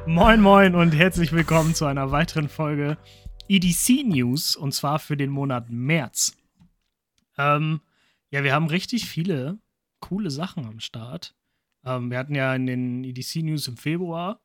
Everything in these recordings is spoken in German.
Moin moin und herzlich willkommen zu einer weiteren Folge EDC News und zwar für den Monat März. Wir haben richtig viele coole Sachen am Start. Wir hatten ja in den EDC News im Februar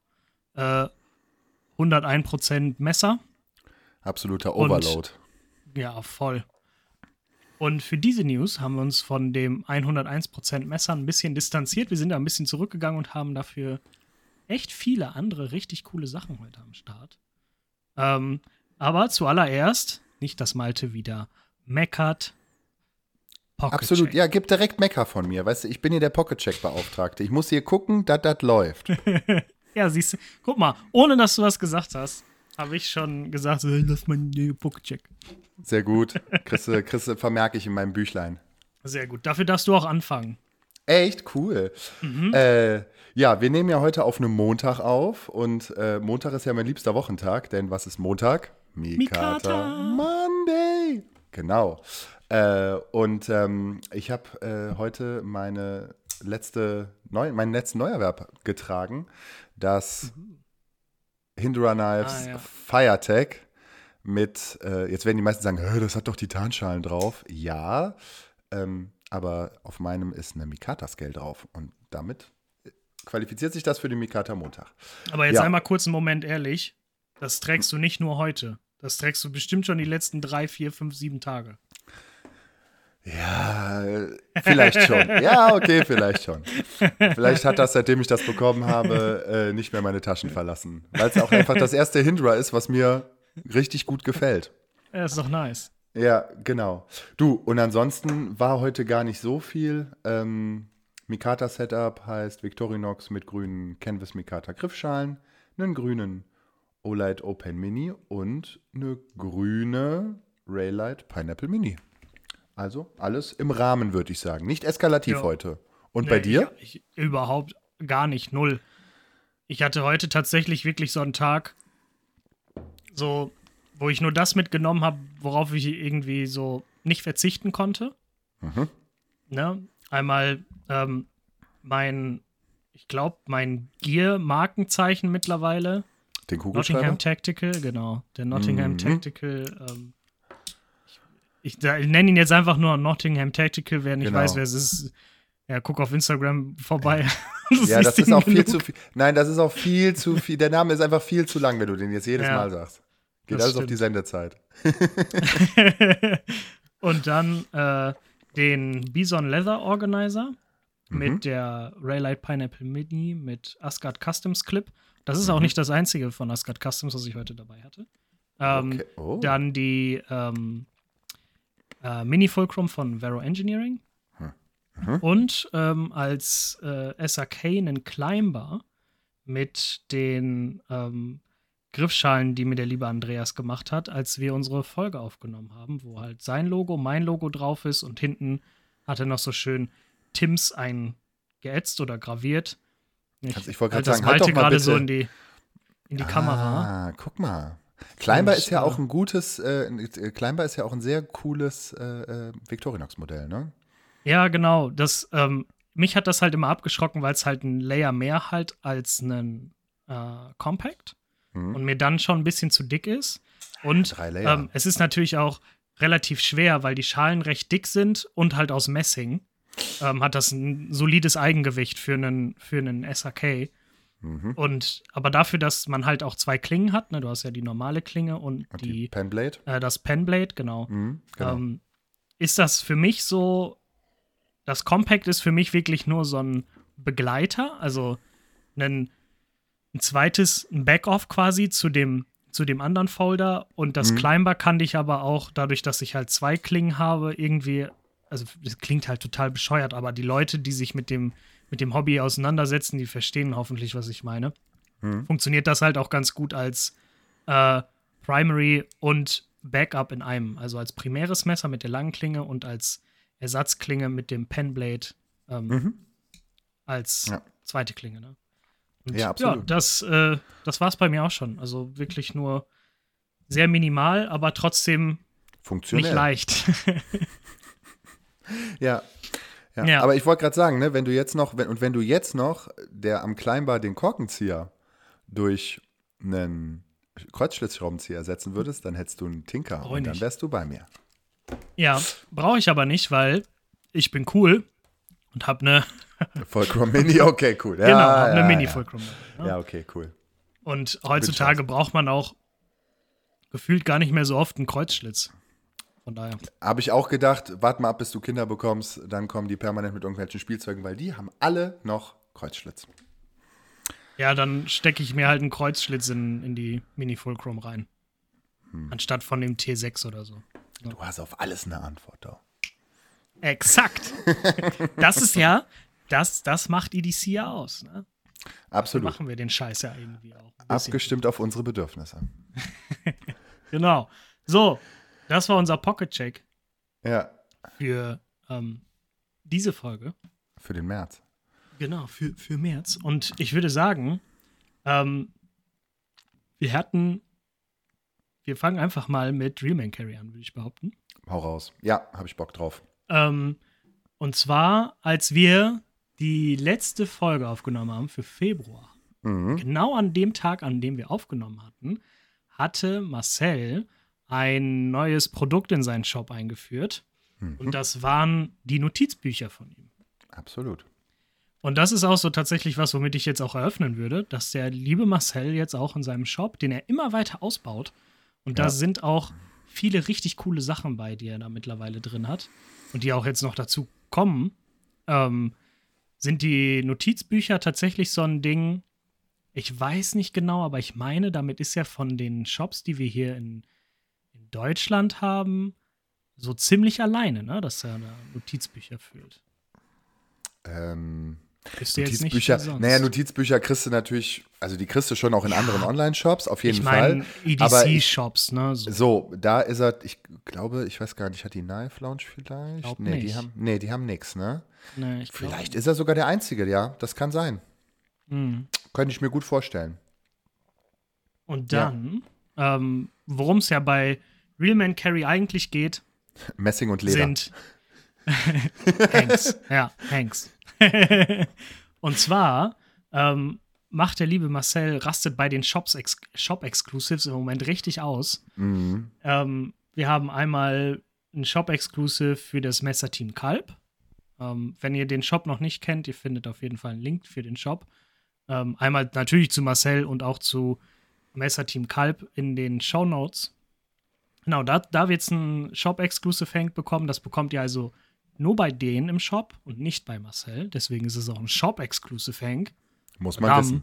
101% Messer. Absoluter Overload. Ja, voll. Und für diese News haben wir uns von dem 101% Messer ein bisschen distanziert. Wir sind da ein bisschen zurückgegangen und haben dafür echt viele andere richtig coole Sachen heute am Start. Aber zuallererst, nicht, dass Malte wieder meckert. Absolut, ja, gib direkt Mecker von mir. Weißt du, ich bin hier der Pocket-Check-Beauftragte. Ich muss hier gucken, dass das läuft. Ja, siehst du, guck mal, ohne dass du was gesagt hast, habe ich schon gesagt, lass mal den Pocket-Check. Sehr gut. Chrisse vermerke ich in meinem Büchlein. Sehr gut, dafür darfst du auch anfangen. Echt cool. Ja, wir nehmen ja heute auf einem Montag auf und Montag ist ja mein liebster Wochentag, denn was ist Montag? Mikata Monday. Genau. Ich habe heute meinen letzten Neuerwerb getragen, das Hindra Knives Firetech mit, jetzt werden die meisten sagen, das hat doch Titanschalen drauf. Ja, aber auf meinem ist eine Mikata-Scale drauf und damit qualifiziert sich das für den Mikata Montag. Aber jetzt einmal kurz einen Moment ehrlich, das trägst du nicht nur heute, das trägst du bestimmt schon die letzten 3, 4, 5, 7 Tage. Ja, vielleicht schon. Ja, okay, vielleicht schon. Vielleicht hat das, seitdem ich das bekommen habe, nicht mehr meine Taschen verlassen. Weil es auch einfach das erste Hindra ist, was mir richtig gut gefällt. Ja, ist doch nice. Ja, genau. Du, und ansonsten war heute gar nicht so viel. Mikata-Setup heißt Victorinox mit grünen Canvas Mikata Griffschalen, einen grünen Olight Open Mini und eine grüne Raylight Pineapple Mini. Also alles im Rahmen, würde ich sagen. Nicht eskalativ heute. Und bei dir? Ich überhaupt gar nicht, null. Ich hatte heute tatsächlich wirklich so einen Tag, so, wo ich nur das mitgenommen habe, worauf ich irgendwie so nicht verzichten konnte. Ne? Einmal mein Gear-Markenzeichen mittlerweile. Den Kugelschreiber? Nottingham Tactical, genau. Der Nottingham Tactical. Ich nenne ihn jetzt einfach nur Nottingham Tactical. Wer nicht weiß, wer es ist, ja, guck auf Instagram vorbei. Ja, das ist auch viel zu viel. Nein, das ist auch viel zu viel. Der Name ist einfach viel zu lang, wenn du den jetzt jedes Mal sagst. Geht alles auf die Sendezeit. Und dann den Bison Leather Organizer mit der Raylight Pineapple Mini mit Asgard Customs Clip. Das ist auch nicht das einzige von Asgard Customs, was ich heute dabei hatte. Okay. Oh. Dann die Mini Fulcrum von Vero Engineering. Und als SAK einen Climber mit den Griffschalen, die mir der liebe Andreas gemacht hat, als wir unsere Folge aufgenommen haben, wo halt sein Logo, mein Logo drauf ist und hinten hat er noch so schön Tims eingeätzt oder graviert. Ich wollte gerade das sagen, halt doch mal gerade bitte. So in die Kamera. Ah, guck mal. Climber ist ja auch ein gutes, Climber ist ja auch ein sehr cooles Victorinox-Modell, ne? Ja, genau. Mich hat das halt immer abgeschrocken, weil es halt ein Layer mehr halt als ein Compact und mir dann schon ein bisschen zu dick ist. Und es ist natürlich auch relativ schwer, weil die Schalen recht dick sind und halt aus Messing. Hat das ein solides Eigengewicht für einen SAK. Aber dafür, dass man halt auch 2 Klingen hat, ne, du hast ja die normale Klinge und die Penblade. Das Penblade, genau. Genau. Ist das für mich so, das Compact ist für mich wirklich nur so ein Begleiter, also ein zweites Backoff quasi zu dem anderen Folder und das Climber kann dich aber auch, dadurch, dass ich halt 2 Klingen habe, irgendwie, also das klingt halt total bescheuert, aber die Leute, die sich mit dem Hobby auseinandersetzen, die verstehen hoffentlich, was ich meine. Funktioniert das halt auch ganz gut als Primary und Backup in einem. Also als primäres Messer mit der langen Klinge und als Ersatzklinge mit dem Penblade als zweite Klinge. Ne? Und ja, absolut. Das war's bei mir auch schon. Also wirklich nur sehr minimal, aber trotzdem funktionell. Nicht leicht. Ja. Ja. Aber ich wollte gerade sagen, ne, wenn du jetzt noch, der am Climber den Korkenzieher durch einen Kreuzschlitzschraubenzieher ersetzen würdest, dann hättest du einen Tinker und dann wärst du bei mir. Ja, brauche ich aber nicht, weil ich bin cool und habe eine Fulcrum Mini, okay, cool. Ja, genau, eine Mini Fulcrum Mini. Ne? Ja, okay, cool. Und heutzutage braucht man auch gefühlt gar nicht mehr so oft einen Kreuzschlitz. Von daher. Habe ich auch gedacht, warte mal ab, bis du Kinder bekommst, dann kommen die permanent mit irgendwelchen Spielzeugen, weil die haben alle noch Kreuzschlitz. Ja, dann stecke ich mir halt einen Kreuzschlitz in die Mini Fulcrum rein. Anstatt von dem T6 oder so. Ja. Du hast auf alles eine Antwort, doch. Exakt. Das ist ja, das macht EDC ja aus. Ne? Absolut. So machen wir den Scheiß ja irgendwie auch. Abgestimmt auf unsere Bedürfnisse. Genau. So, das war unser Pocket-Check. Ja. Für diese Folge. Für den März. Genau, für März. Und ich würde sagen, wir fangen einfach mal mit Real Man Carry an, würde ich behaupten. Hau raus. Ja, habe ich Bock drauf. Und zwar, als wir die letzte Folge aufgenommen haben für Februar, genau an dem Tag, an dem wir aufgenommen hatten, hatte Marcel ein neues Produkt in seinen Shop eingeführt. Und das waren die Notizbücher von ihm. Absolut. Und das ist auch so tatsächlich was, womit ich jetzt auch eröffnen würde, dass der liebe Marcel jetzt auch in seinem Shop, den er immer weiter ausbaut, und da sind auch viele richtig coole Sachen bei, die er da mittlerweile drin hat und die auch jetzt noch dazu kommen, sind die Notizbücher tatsächlich so ein Ding, ich weiß nicht genau, aber ich meine, damit ist ja von den Shops, die wir hier in Deutschland haben, so ziemlich alleine, ne, dass er Notizbücher führt. Notizbücher, Notizbücher kriegst du natürlich, also die kriegst du schon auch in anderen Online-Shops, auf jeden Fall. EDC-Shops, ne? So, da ist er, ich glaube, ich weiß gar nicht, hat die Knife Lounge vielleicht? Die haben nichts, ne? Nee, vielleicht ist er sogar der Einzige, ja, das kann sein. Könnte ich mir gut vorstellen. Und dann, worum es ja bei Real Man Carry eigentlich geht, Messing und Leder. Sind Hanks. Ja, Hanks. Und zwar macht der liebe Marcel, rastet bei den Shop-Exclusives im Moment richtig aus. Wir haben einmal ein Shop-Exclusive für das Messerteam Kalb. Wenn ihr den Shop noch nicht kennt, ihr findet auf jeden Fall einen Link für den Shop. Einmal natürlich zu Marcel und auch zu Messerteam Kalb in den Shownotes. Genau, da wird es ein Shop-Exclusive Hank bekommen. Das bekommt ihr also nur bei denen im Shop und nicht bei Marcel. Deswegen ist es auch ein Shop-Exclusive Hank. Muss man wissen.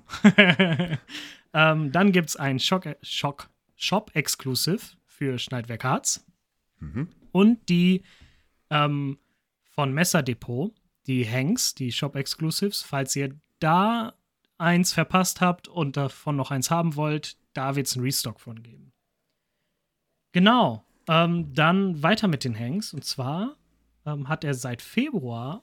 Dann gibt es ein Shop-Exclusive für Schneidwerk Harz. Und die von Messerdepot, die Hanks, die Shop-Exclusives. Falls ihr da eins verpasst habt und davon noch eins haben wollt, da wird es einen Restock von geben. Genau. Dann weiter mit den Hanks. Und zwar hat er seit Februar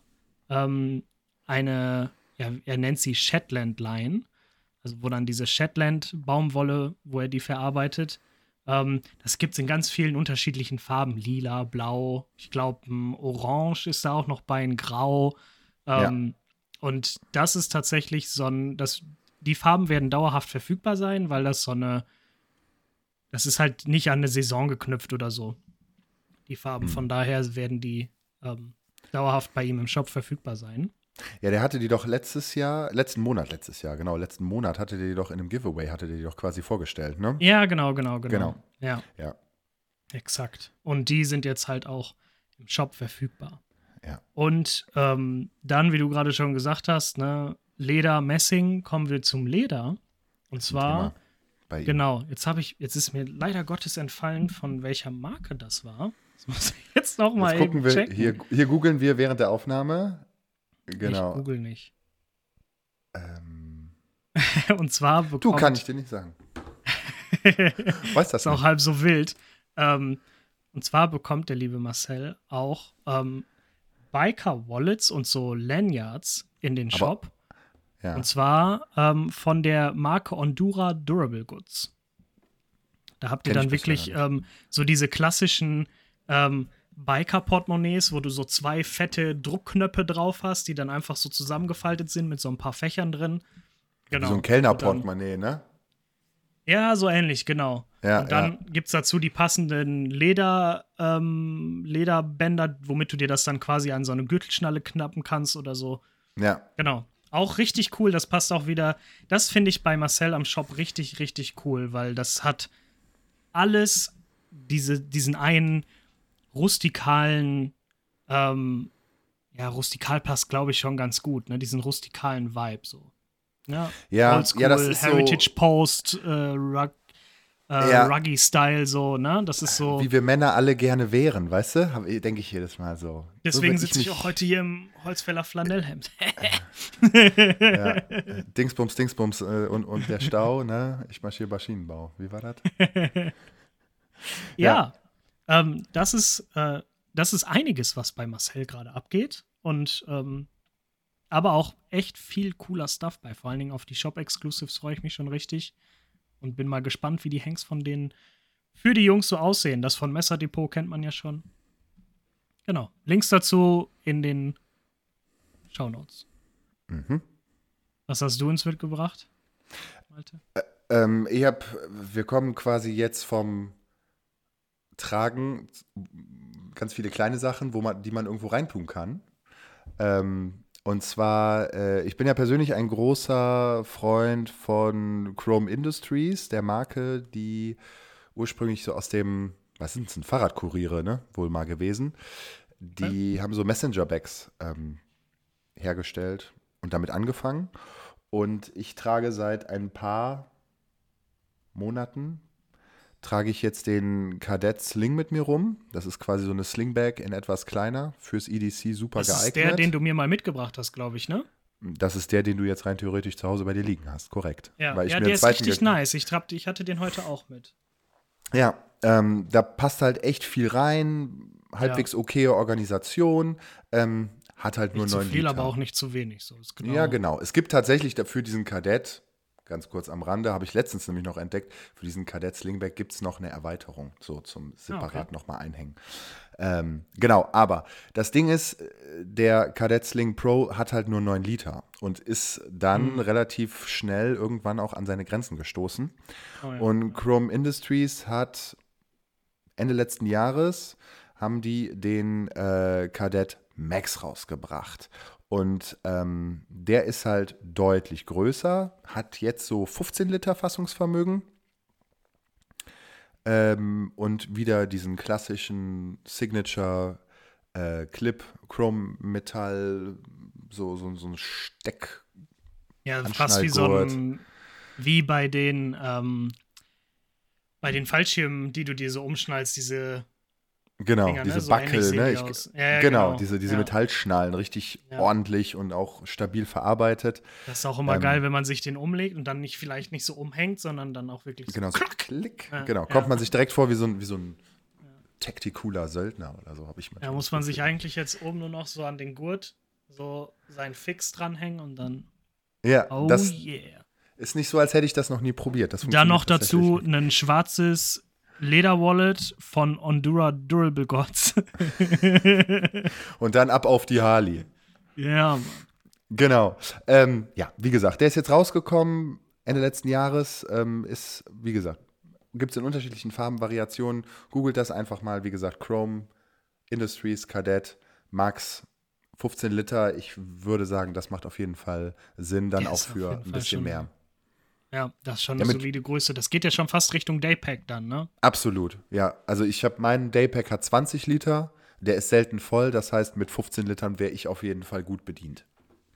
er nennt sie Shetland Line, also wo dann diese Shetland-Baumwolle, wo er die verarbeitet. Das gibt es in ganz vielen unterschiedlichen Farben. Lila, blau, ich glaube, Orange ist da auch noch bei, ein Grau. Und das ist tatsächlich die Farben werden dauerhaft verfügbar sein, weil das das ist halt nicht an eine Saison geknüpft oder so. Die Farben, von daher werden die dauerhaft bei ihm im Shop verfügbar sein. Ja, der hatte die doch letzten Monat hatte der die doch in einem Giveaway, hatte der die doch quasi vorgestellt, ne? Ja, genau. Ja. Exakt. Und die sind jetzt halt auch im Shop verfügbar. Ja. Und dann, wie du gerade schon gesagt hast, ne, Leder, Messing, kommen wir zum Leder. Und zwar, genau, jetzt ist mir leider Gottes entfallen, von welcher Marke das war. Das muss ich jetzt noch mal eben checken. Hier googeln wir während der Aufnahme. Genau. Ich google nicht. Und zwar bekommt... Du, kann ich dir nicht sagen. Weiß das ist nicht. Auch halb so wild. Und zwar bekommt der liebe Marcel auch Biker-Wallets und so Lanyards in den Shop. Ja. Und zwar von der Marke Ondura Durable Goods. Da habt ihr dann wirklich so diese klassischen Biker-Portemonnaies, wo du so 2 fette Druckknöpfe drauf hast, die dann einfach so zusammengefaltet sind mit so ein paar Fächern drin. Genau. Wie so ein Kellner-Portemonnaie, ne? Ja, so ähnlich, genau. Ja, und dann gibt es dazu die passenden Lederbänder, womit du dir das dann quasi an so eine Gürtelschnalle knappen kannst oder so. Ja. Genau. Auch richtig cool, das passt auch wieder. Das finde ich bei Marcel am Shop richtig, richtig cool, weil das hat alles diesen einen rustikalen, rustikal passt, glaube ich, schon ganz gut, ne? Diesen rustikalen Vibe so. Ja, Oldschool, das ist Heritage so, Post, Ruggy-Style so, ne? Das ist so. wie wir Männer alle gerne wären, weißt du? Denke ich jedes Mal so. Deswegen so sitze ich auch heute hier im Holzfäller Flanellhemd. Ja, Dingsbums und der Stau, ne? Ich marschiere Maschinenbau. Wie war das? Ja, das ist einiges, was bei Marcel gerade abgeht. Und aber auch echt viel cooler Stuff bei. Vor allen Dingen auf die Shop-Exclusives freue ich mich schon richtig. Und bin mal gespannt, wie die Hanks von denen für die Jungs so aussehen. Das von Messerdepot kennt man ja schon. Genau. Links dazu in den Shownotes. Mhm. Was hast du uns mitgebracht, Malte? Wir kommen quasi jetzt vom Tragen, ganz viele kleine Sachen, die man irgendwo reintun kann. Und zwar, ich bin ja persönlich ein großer Freund von Chrome Industries, der Marke, die ursprünglich so aus dem, was sind es, ein Fahrradkuriere, ne? Wohl mal gewesen. Die haben so Messenger-Bags hergestellt und damit angefangen. Und ich trage seit ein paar Monaten, trage ich jetzt den Kadett Sling mit mir rum. Das ist quasi so eine Slingbag in etwas kleiner, fürs EDC super geeignet. Das ist der, den du mir mal mitgebracht hast, glaube ich, ne? Das ist der, den du jetzt rein theoretisch zu Hause bei dir liegen hast, korrekt. Ja, Weil ich mir der einen ist zweiten richtig nice. Ich hatte den heute auch mit. Ja, da passt halt echt viel rein, halbwegs okaye Organisation, hat halt nur Nicht zu 9 viel, Liter. aber auch nicht zu wenig. So ist genau. Ja, genau. Es gibt tatsächlich dafür diesen Kadett, ganz kurz am Rande, habe ich letztens nämlich noch entdeckt, für diesen Kadett Slingback gibt es noch eine Erweiterung, so zum separat nochmal einhängen. Genau, aber das Ding ist, der Kadett Sling Pro hat halt nur 9 Liter und ist dann relativ schnell irgendwann auch an seine Grenzen gestoßen. Und Chrome Industries hat Ende letzten Jahres haben die den Kadett Max rausgebracht. Und der ist halt deutlich größer, hat jetzt so 15 Liter Fassungsvermögen und wieder diesen klassischen Signature Clip, Chrome Metall, so ein Steck. Ja, fast wie bei den Fallschirmen, die du dir so umschnallst, diese Genau, Dinger, diese ne? Backel, So ne? genau. Diese Metallschnallen, richtig ordentlich und auch stabil verarbeitet. Das ist auch immer geil, wenn man sich den umlegt und dann vielleicht nicht so umhängt, sondern dann auch wirklich so genau, klack. Klick. Genau, kommt man sich direkt vor wie so ein tacticooler Söldner oder so, habe ich mal. Da muss man sich eigentlich jetzt oben nur noch so an den Gurt so seinen Fix dranhängen und dann das ist nicht so, als hätte ich das noch nie probiert. Dann noch dazu ein schwarzes Lederwallet von Ondura Durable Gods. Und dann ab auf die Harley. Ja, Mann. Genau. Wie gesagt, der ist jetzt rausgekommen Ende letzten Jahres. Ist, wie gesagt, gibt es in unterschiedlichen Farbenvariationen. Googelt das einfach mal. Wie gesagt, Chrome Industries Kadett Max 15 Liter. Ich würde sagen, das macht auf jeden Fall Sinn, dann auch für ein bisschen mehr. Ja, das ist schon eine solide Größe. Das geht ja schon fast Richtung Daypack dann, ne? Absolut, ja. Also meinen Daypack hat 20 Liter. Der ist selten voll. Das heißt, mit 15 Litern wäre ich auf jeden Fall gut bedient.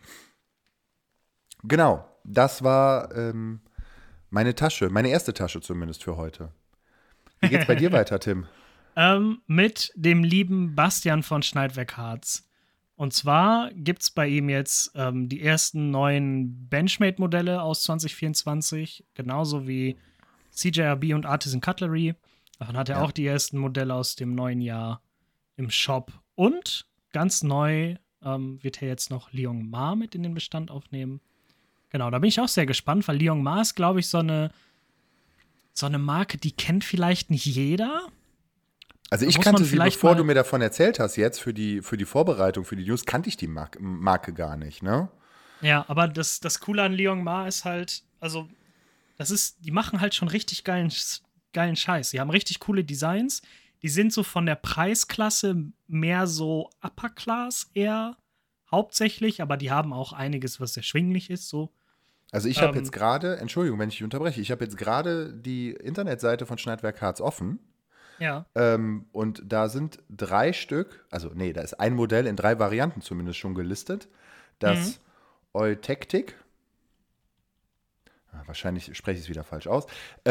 Genau, das war meine Tasche. Meine erste Tasche zumindest für heute. Wie geht's bei dir weiter, Tim? Mit dem lieben Bastian von Schneidwerk Harz. Und zwar gibt es bei ihm jetzt die ersten neuen Benchmade-Modelle aus 2024, genauso wie CJRB und Artisan Cutlery. Davon hat er auch die ersten Modelle aus dem neuen Jahr im Shop. Und ganz neu wird er jetzt noch Liong Ma mit in den Bestand aufnehmen. Genau, da bin ich auch sehr gespannt, weil Liong Ma ist, glaube ich, so eine Marke, die kennt vielleicht nicht jeder. Also ich kannte sie, bevor du mir davon erzählt hast, jetzt für die Vorbereitung, für die News, kannte ich die Marke gar nicht, ne? Ja, aber das Coole an Liong Ma ist halt, also die machen halt schon richtig geilen Scheiß. Die haben richtig coole Designs. Die sind so von der Preisklasse mehr so Upper Class eher hauptsächlich, aber die haben auch einiges, was erschwinglich ist, so. Also ich habe jetzt gerade, Entschuldigung, wenn ich unterbreche, ich habe jetzt gerade die Internetseite von Schneidwerk Harz offen. Ja. Und da sind 3 Stück, also nee, da ist ein Modell in 3 Varianten zumindest schon gelistet. Das Eutectic, wahrscheinlich spreche ich es wieder falsch aus,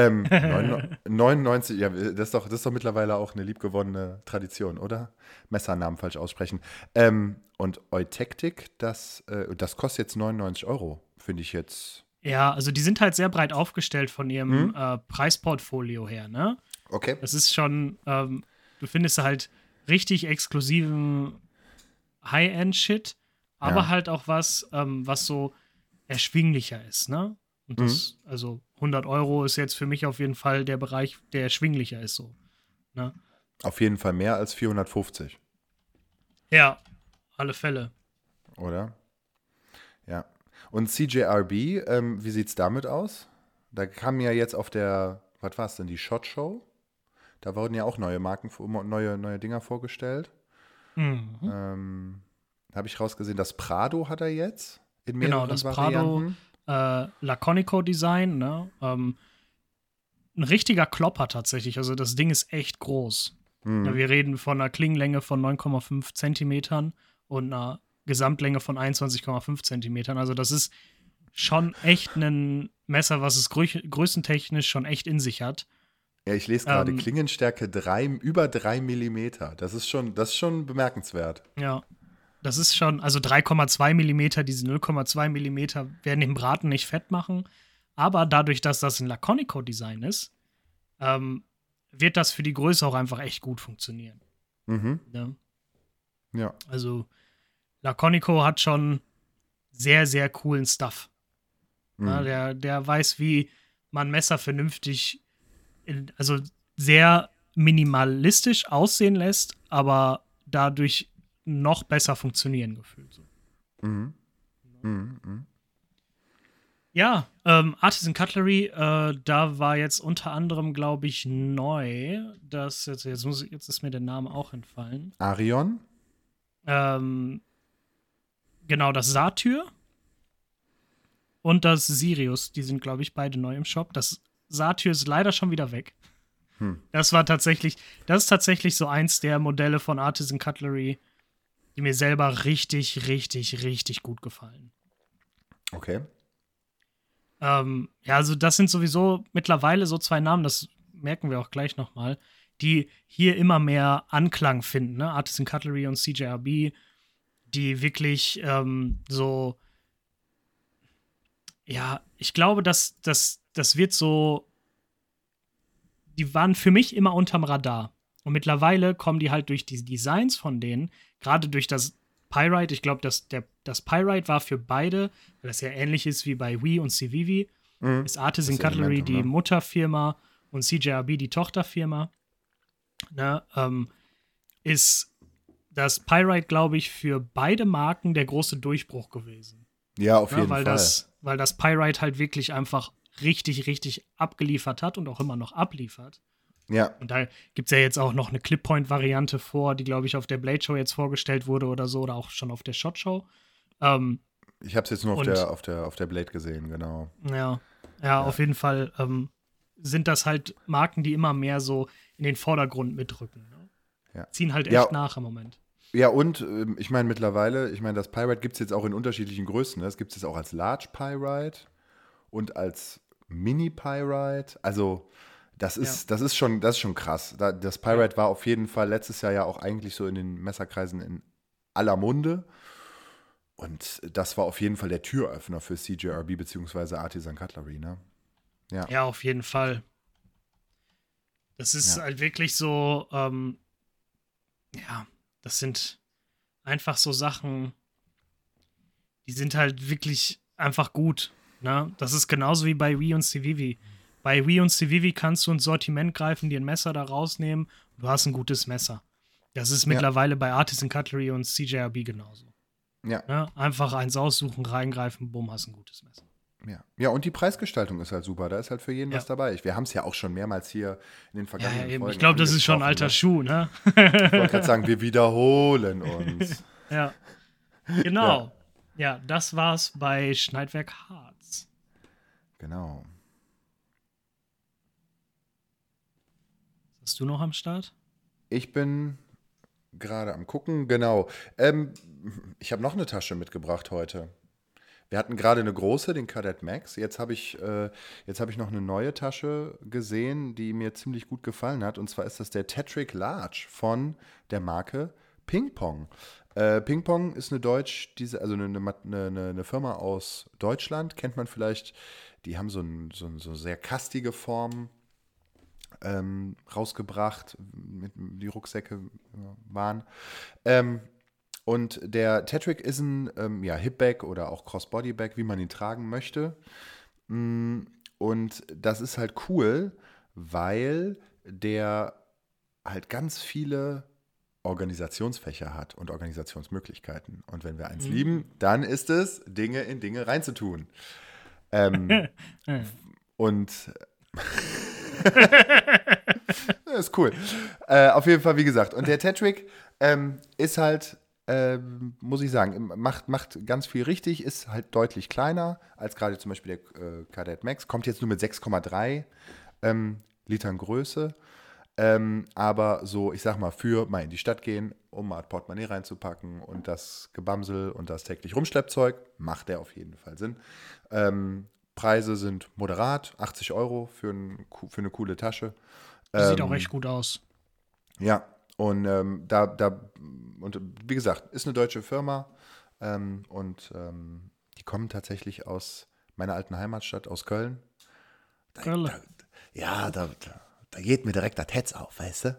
99, ja, das ist doch mittlerweile auch eine liebgewonnene Tradition, oder? Messernamen falsch aussprechen. Und Eutectic, das kostet jetzt 99 €, finde ich jetzt. Ja, also die sind halt sehr breit aufgestellt von ihrem Preisportfolio her, ne? Okay. Das ist schon, du findest halt richtig exklusiven High-End-Shit, aber halt auch was so erschwinglicher ist, ne? Und das, also 100 € ist jetzt für mich auf jeden Fall der Bereich, der erschwinglicher ist, so. Ne? Auf jeden Fall mehr als 450. Ja, alle Fälle. Oder? Ja. Und CJRB, wie sieht's damit aus? Da kam ja jetzt auf der, was war es denn, die SHOT Show? Da wurden ja auch neue Marken, neue Dinger vorgestellt. Habe ich rausgesehen, das Prado hat er jetzt in mehreren das Varianten. Prado Laconico Design, ne? Ein richtiger Klopper tatsächlich. Also das Ding ist echt groß. Ja, wir reden von einer Klingenlänge von 9,5 Zentimetern und einer Gesamtlänge von 21,5 Zentimetern. Also das ist schon echt ein Messer, was es größentechnisch schon echt in sich hat. Ja, ich lese gerade, Klingenstärke über 3 Millimeter. Das ist schon bemerkenswert. Ja, das ist schon, also 3,2 Millimeter, diese 0,2 Millimeter werden den Braten nicht fett machen. Aber dadurch, dass das ein Laconico-Design ist, wird das für die Größe auch einfach echt gut funktionieren. Ja. Also Laconico hat schon sehr, sehr coolen Stuff. Ja, der weiß, wie man Messer vernünftig, also sehr minimalistisch aussehen lässt, aber dadurch noch besser funktionieren gefühlt. So. Ja, Artisan Cutlery, da war jetzt unter anderem, glaube ich, neu, jetzt ist mir der Name auch entfallen. Arion? Genau, das Satyr und das Sirius, die sind, glaube ich, beide neu im Shop. Das Satyr ist leider schon wieder weg. Das ist tatsächlich so eins der Modelle von Artisan Cutlery, die mir selber richtig, richtig, richtig gut gefallen. Okay. Ja, also das sind sowieso mittlerweile so 2 Namen, das merken wir auch gleich nochmal, die hier immer mehr Anklang finden, ne? Artisan Cutlery und CJRB, die wirklich so, ja, ich glaube, das wird so, die waren für mich immer unterm Radar. Und mittlerweile kommen die halt durch die Designs von denen, gerade durch das Pyrite, ich glaube, das Pyrite war für beide, weil das ja ähnlich ist wie bei Wii und Civivi, ist Artisan Cutlery die Mutterfirma und CJRB die Tochterfirma. Ne, ist das Pyrite, glaube ich, für beide Marken der große Durchbruch gewesen. Ja, auf jeden Fall. Weil das Pyrite halt wirklich einfach richtig, richtig abgeliefert hat und auch immer noch abliefert. Ja. Und da gibt es ja jetzt auch noch eine Clip-Point-Variante vor, die, glaube ich, auf der Blade Show jetzt vorgestellt wurde oder so, oder auch schon auf der SHOT Show. Ich habe es jetzt nur auf der Blade gesehen, genau. Ja, auf jeden Fall sind das halt Marken, die immer mehr so in den Vordergrund mitrücken. Ne? Ja. Ziehen halt echt nach im Moment. Ja, und ich meine mittlerweile, das Pyrite gibt es jetzt auch in unterschiedlichen Größen. Ne? Es gibt es jetzt auch als Large Pyrite und als Mini Pyrite. Also das ist schon krass. Das Pyrite war auf jeden Fall letztes Jahr ja auch eigentlich so in den Messerkreisen in aller Munde. Und das war auf jeden Fall der Türöffner für CJRB bzw. Artisan Cutlery, ne? Ja, auf jeden Fall. Das ist halt wirklich so, das sind einfach so Sachen, die sind halt wirklich einfach gut. Ne? Das ist genauso wie bei Wii und Civivi. Bei Wii und Civivi kannst du ins Sortiment greifen, dir ein Messer da rausnehmen und du hast ein gutes Messer. Das ist mittlerweile bei Artisan Cutlery und CJRB genauso. Ja. Ne? Einfach eins aussuchen, reingreifen, bumm, hast ein gutes Messer. Ja, und die Preisgestaltung ist halt super. Da ist halt für jeden was dabei. Wir haben es ja auch schon mehrmals hier in den vergangenen Folgen. Ich glaube, das ist schon ein alter Schuh, ne? Ich wollte gerade sagen, wir wiederholen uns. Ja. Genau. Ja, das war's bei Schneidwerk Harz. Genau. Was hast du noch am Start? Ich bin gerade am Gucken, genau. Ich habe noch eine Tasche mitgebracht heute. Wir hatten gerade eine große, den Kadett Max. Jetzt habe ich noch eine neue Tasche gesehen, die mir ziemlich gut gefallen hat. Und zwar ist das der Tetrick Large von der Marke Ping Pong. Ping Pong ist eine Firma aus Deutschland, kennt man vielleicht. Die haben so sehr kastige Form rausgebracht, die Rucksäcke waren. Und der Tetrick ist ein Hip-Bag oder auch Crossbody-Bag, wie man ihn tragen möchte. Und das ist halt cool, weil der halt ganz viele Organisationsfächer hat und Organisationsmöglichkeiten. Und wenn wir eins lieben, dann ist es, Dinge in Dinge reinzutun. Und das ist cool. Auf jeden Fall, wie gesagt. Und der Tetrick ist halt, muss ich sagen, macht ganz viel richtig, ist halt deutlich kleiner als gerade zum Beispiel der Kadett Max. Kommt jetzt nur mit 6,3 Litern Größe. Aber so, ich sag mal, für mal in die Stadt gehen, um mal ein Portemonnaie reinzupacken und das Gebamsel und das täglich Rumschleppzeug, macht der auf jeden Fall Sinn. Preise sind moderat, 80 € für eine coole Tasche. Sieht auch echt gut aus. Ja, und und wie gesagt, ist eine deutsche Firma die kommen tatsächlich aus meiner alten Heimatstadt, aus Köln. Köln. Da geht mir direkt das Herz auf, weißt du?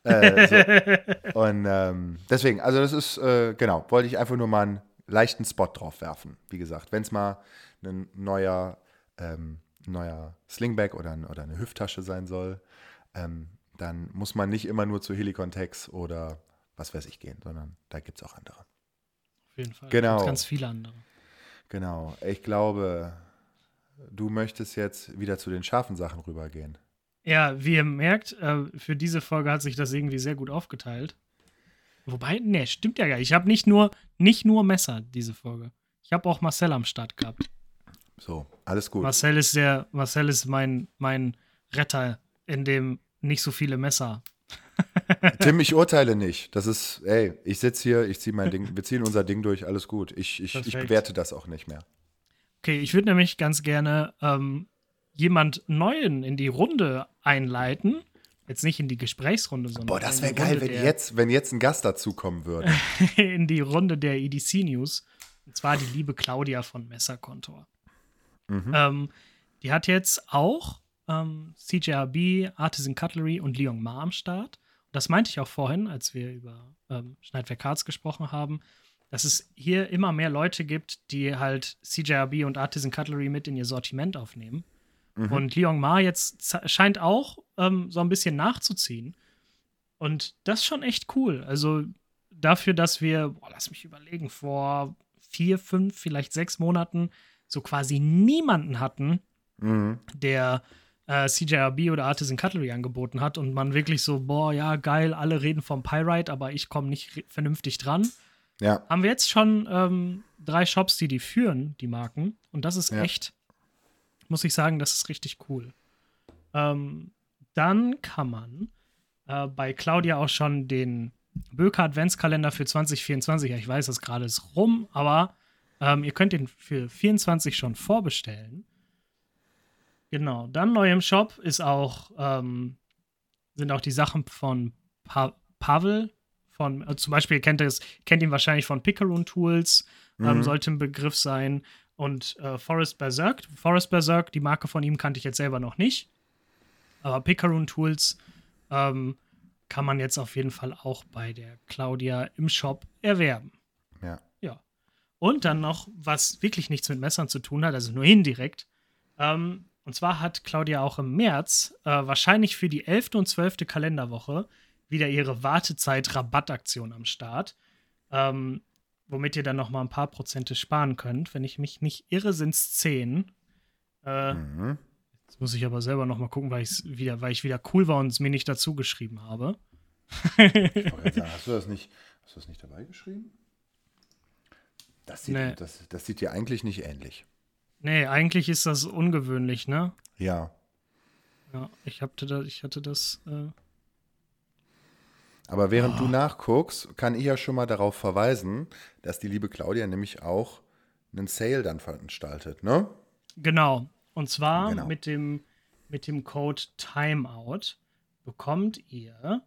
So. Und deswegen, also das ist, wollte ich einfach nur mal einen leichten Spot drauf werfen. Wie gesagt, wenn es mal ein neuer Slingbag oder eine Hüfttasche sein soll, dann muss man nicht immer nur zu Helicon Tex oder was weiß ich gehen, sondern da gibt es auch andere. Auf jeden Fall. Genau. Ganz viele andere. Genau. Ich glaube, du möchtest jetzt wieder zu den scharfen Sachen rübergehen. Ja, wie ihr merkt, für diese Folge hat sich das irgendwie sehr gut aufgeteilt. Wobei, stimmt ja gar nicht. Ich habe nicht nur Messer diese Folge. Ich habe auch Marcel am Start gehabt. So, alles gut. Marcel ist mein Retter, in dem nicht so viele Messer. Tim, ich urteile nicht. Das ist, ich sitze hier, ich ziehe mein Ding, wir ziehen unser Ding durch, alles gut. Ich bewerte das auch nicht mehr. Okay, ich würde nämlich ganz gerne jemand Neuen in die Runde einleiten. Jetzt nicht in die Gesprächsrunde, sondern boah, das wäre geil, wenn jetzt ein Gast dazukommen würde. In die Runde der EDC News. Und zwar die liebe Claudia von Messerkontor. Die hat jetzt auch CJRB, Artisan Cutlery und Liong Ma am Start. Und das meinte ich auch vorhin, als wir über Schneidwerk Harz gesprochen haben, dass es hier immer mehr Leute gibt, die halt CJRB und Artisan Cutlery mit in ihr Sortiment aufnehmen. Und Liong Ma jetzt scheint auch so ein bisschen nachzuziehen. Und das ist schon echt cool. Also dafür, dass wir, lass mich überlegen, vor 4, 5, vielleicht 6 Monaten so quasi niemanden hatten, der CJRB oder Artisan Cutlery angeboten hat und man wirklich so, geil, alle reden vom Pyrite, aber ich komme nicht vernünftig dran. Ja. Haben wir jetzt schon 3 Shops, die führen, die Marken. Und das ist echt, muss ich sagen, das ist richtig cool. Dann kann man bei Claudia auch schon den Böker Adventskalender für 2024, ich weiß, das gerade ist rum, aber ihr könnt den für 24 schon vorbestellen. Genau, dann neu im Shop ist auch, sind auch die Sachen von Pavel, zum Beispiel kennt ihn wahrscheinlich von Picaroon Tools, sollte ein Begriff sein. Und Forest Berserk, die Marke von ihm kannte ich jetzt selber noch nicht. Aber Picaroon Tools kann man jetzt auf jeden Fall auch bei der Claudia im Shop erwerben. Ja. Und dann noch, was wirklich nichts mit Messern zu tun hat, also nur indirekt. Und zwar hat Claudia auch im März wahrscheinlich für die 11. und 12. Kalenderwoche wieder ihre Wartezeit-Rabattaktion am Start. Womit ihr dann noch mal ein paar Prozente sparen könnt. Wenn ich mich nicht irre, sind es 10. Jetzt muss ich aber selber noch mal gucken, weil ich wieder cool war und es mir nicht dazu geschrieben habe. Hast du das nicht dabei geschrieben? Das sieht dir eigentlich nicht ähnlich. Nee, eigentlich ist das ungewöhnlich, ne? Ja. Ja, ich hatte das. Aber während du nachguckst, kann ich ja schon mal darauf verweisen, dass die liebe Claudia nämlich auch einen Sale dann veranstaltet, ne? Genau. Und zwar Genau. mit dem Code Timeout bekommt ihr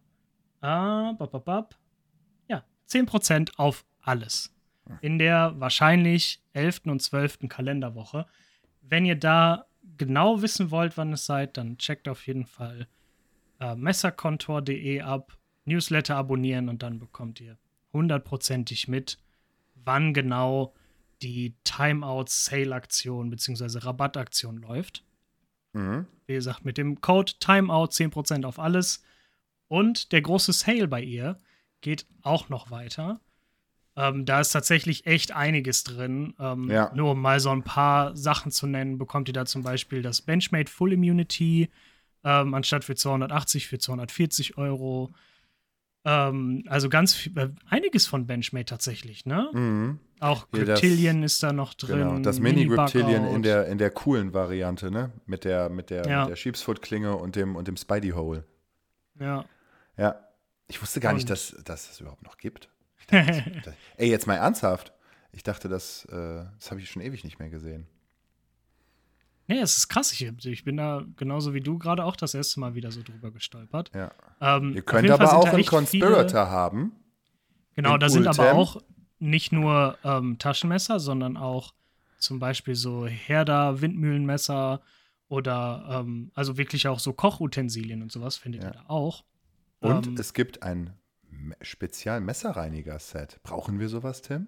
10% auf alles. In der wahrscheinlich 11. und 12. Kalenderwoche. Wenn ihr da genau wissen wollt, wann es seid, dann checkt auf jeden Fall messerkontor.de ab, Newsletter abonnieren und dann bekommt ihr 100%ig mit, wann genau die Timeout-Sale-Aktion bzw. Rabattaktion läuft. Wie gesagt, mit dem Code Timeout 10% auf alles. Und der große Sale bei ihr geht auch noch weiter. Da ist tatsächlich echt einiges drin. Nur um mal so ein paar Sachen zu nennen, bekommt ihr da zum Beispiel das Benchmade Full Immunity anstatt für 280 für 240 Euro. Also einiges von Benchmade tatsächlich, ne? Auch Griptilian ist da noch drin. Genau, das Mini-Griptilian in der coolen Variante, ne? Mit der Sheepsfoot-Klinge und dem Spidey-Hole. Ja. Ja. Ich wusste gar nicht, dass es überhaupt noch gibt. Ey, jetzt mal ernsthaft. Ich dachte, das habe ich schon ewig nicht mehr gesehen. Nee, es ist krass. Ich bin da genauso wie du gerade auch das erste Mal wieder so drüber gestolpert. Ja. Ihr könnt aber auch einen Conspirator haben. Genau, da sind aber auch nicht nur Taschenmesser, sondern auch zum Beispiel so Herder-Windmühlenmesser oder also wirklich auch so Kochutensilien und sowas findet ihr da auch. Und es gibt ein Spezial-Messerreiniger-Set. Brauchen wir sowas, Tim?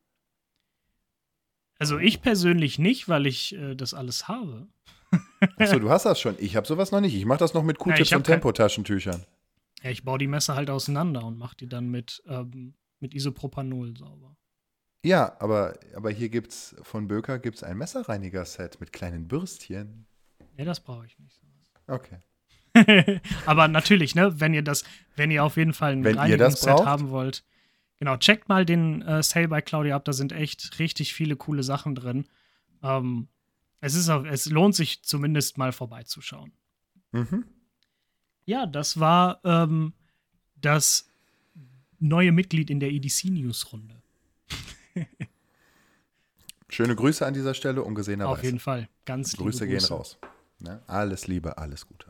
Also ich persönlich nicht, weil ich das alles habe. Achso, du hast das schon. Ich habe sowas noch nicht. Ich mache das noch mit Q-Tips und Tempotaschentüchern. Ja, ich baue die Messer halt auseinander und mache die dann mit Isopropanol sauber. Ja, aber hier gibt's von Böker ein Messerreiniger-Set mit kleinen Bürstchen. Nee, das brauche ich nicht. Okay. Aber natürlich, ne, wenn ihr auf jeden Fall ein Reinigungsset haben wollt, genau, checkt mal den Sale bei Claudia ab, da sind echt richtig viele coole Sachen drin. Es lohnt sich zumindest mal vorbeizuschauen. Ja, das war das neue Mitglied in der EDC-News-Runde. Schöne Grüße an dieser Stelle, ungesehenerweise. Auf jeden Fall, ganz liebe Grüße. Gehen raus. Ne? Alles Liebe, alles Gute.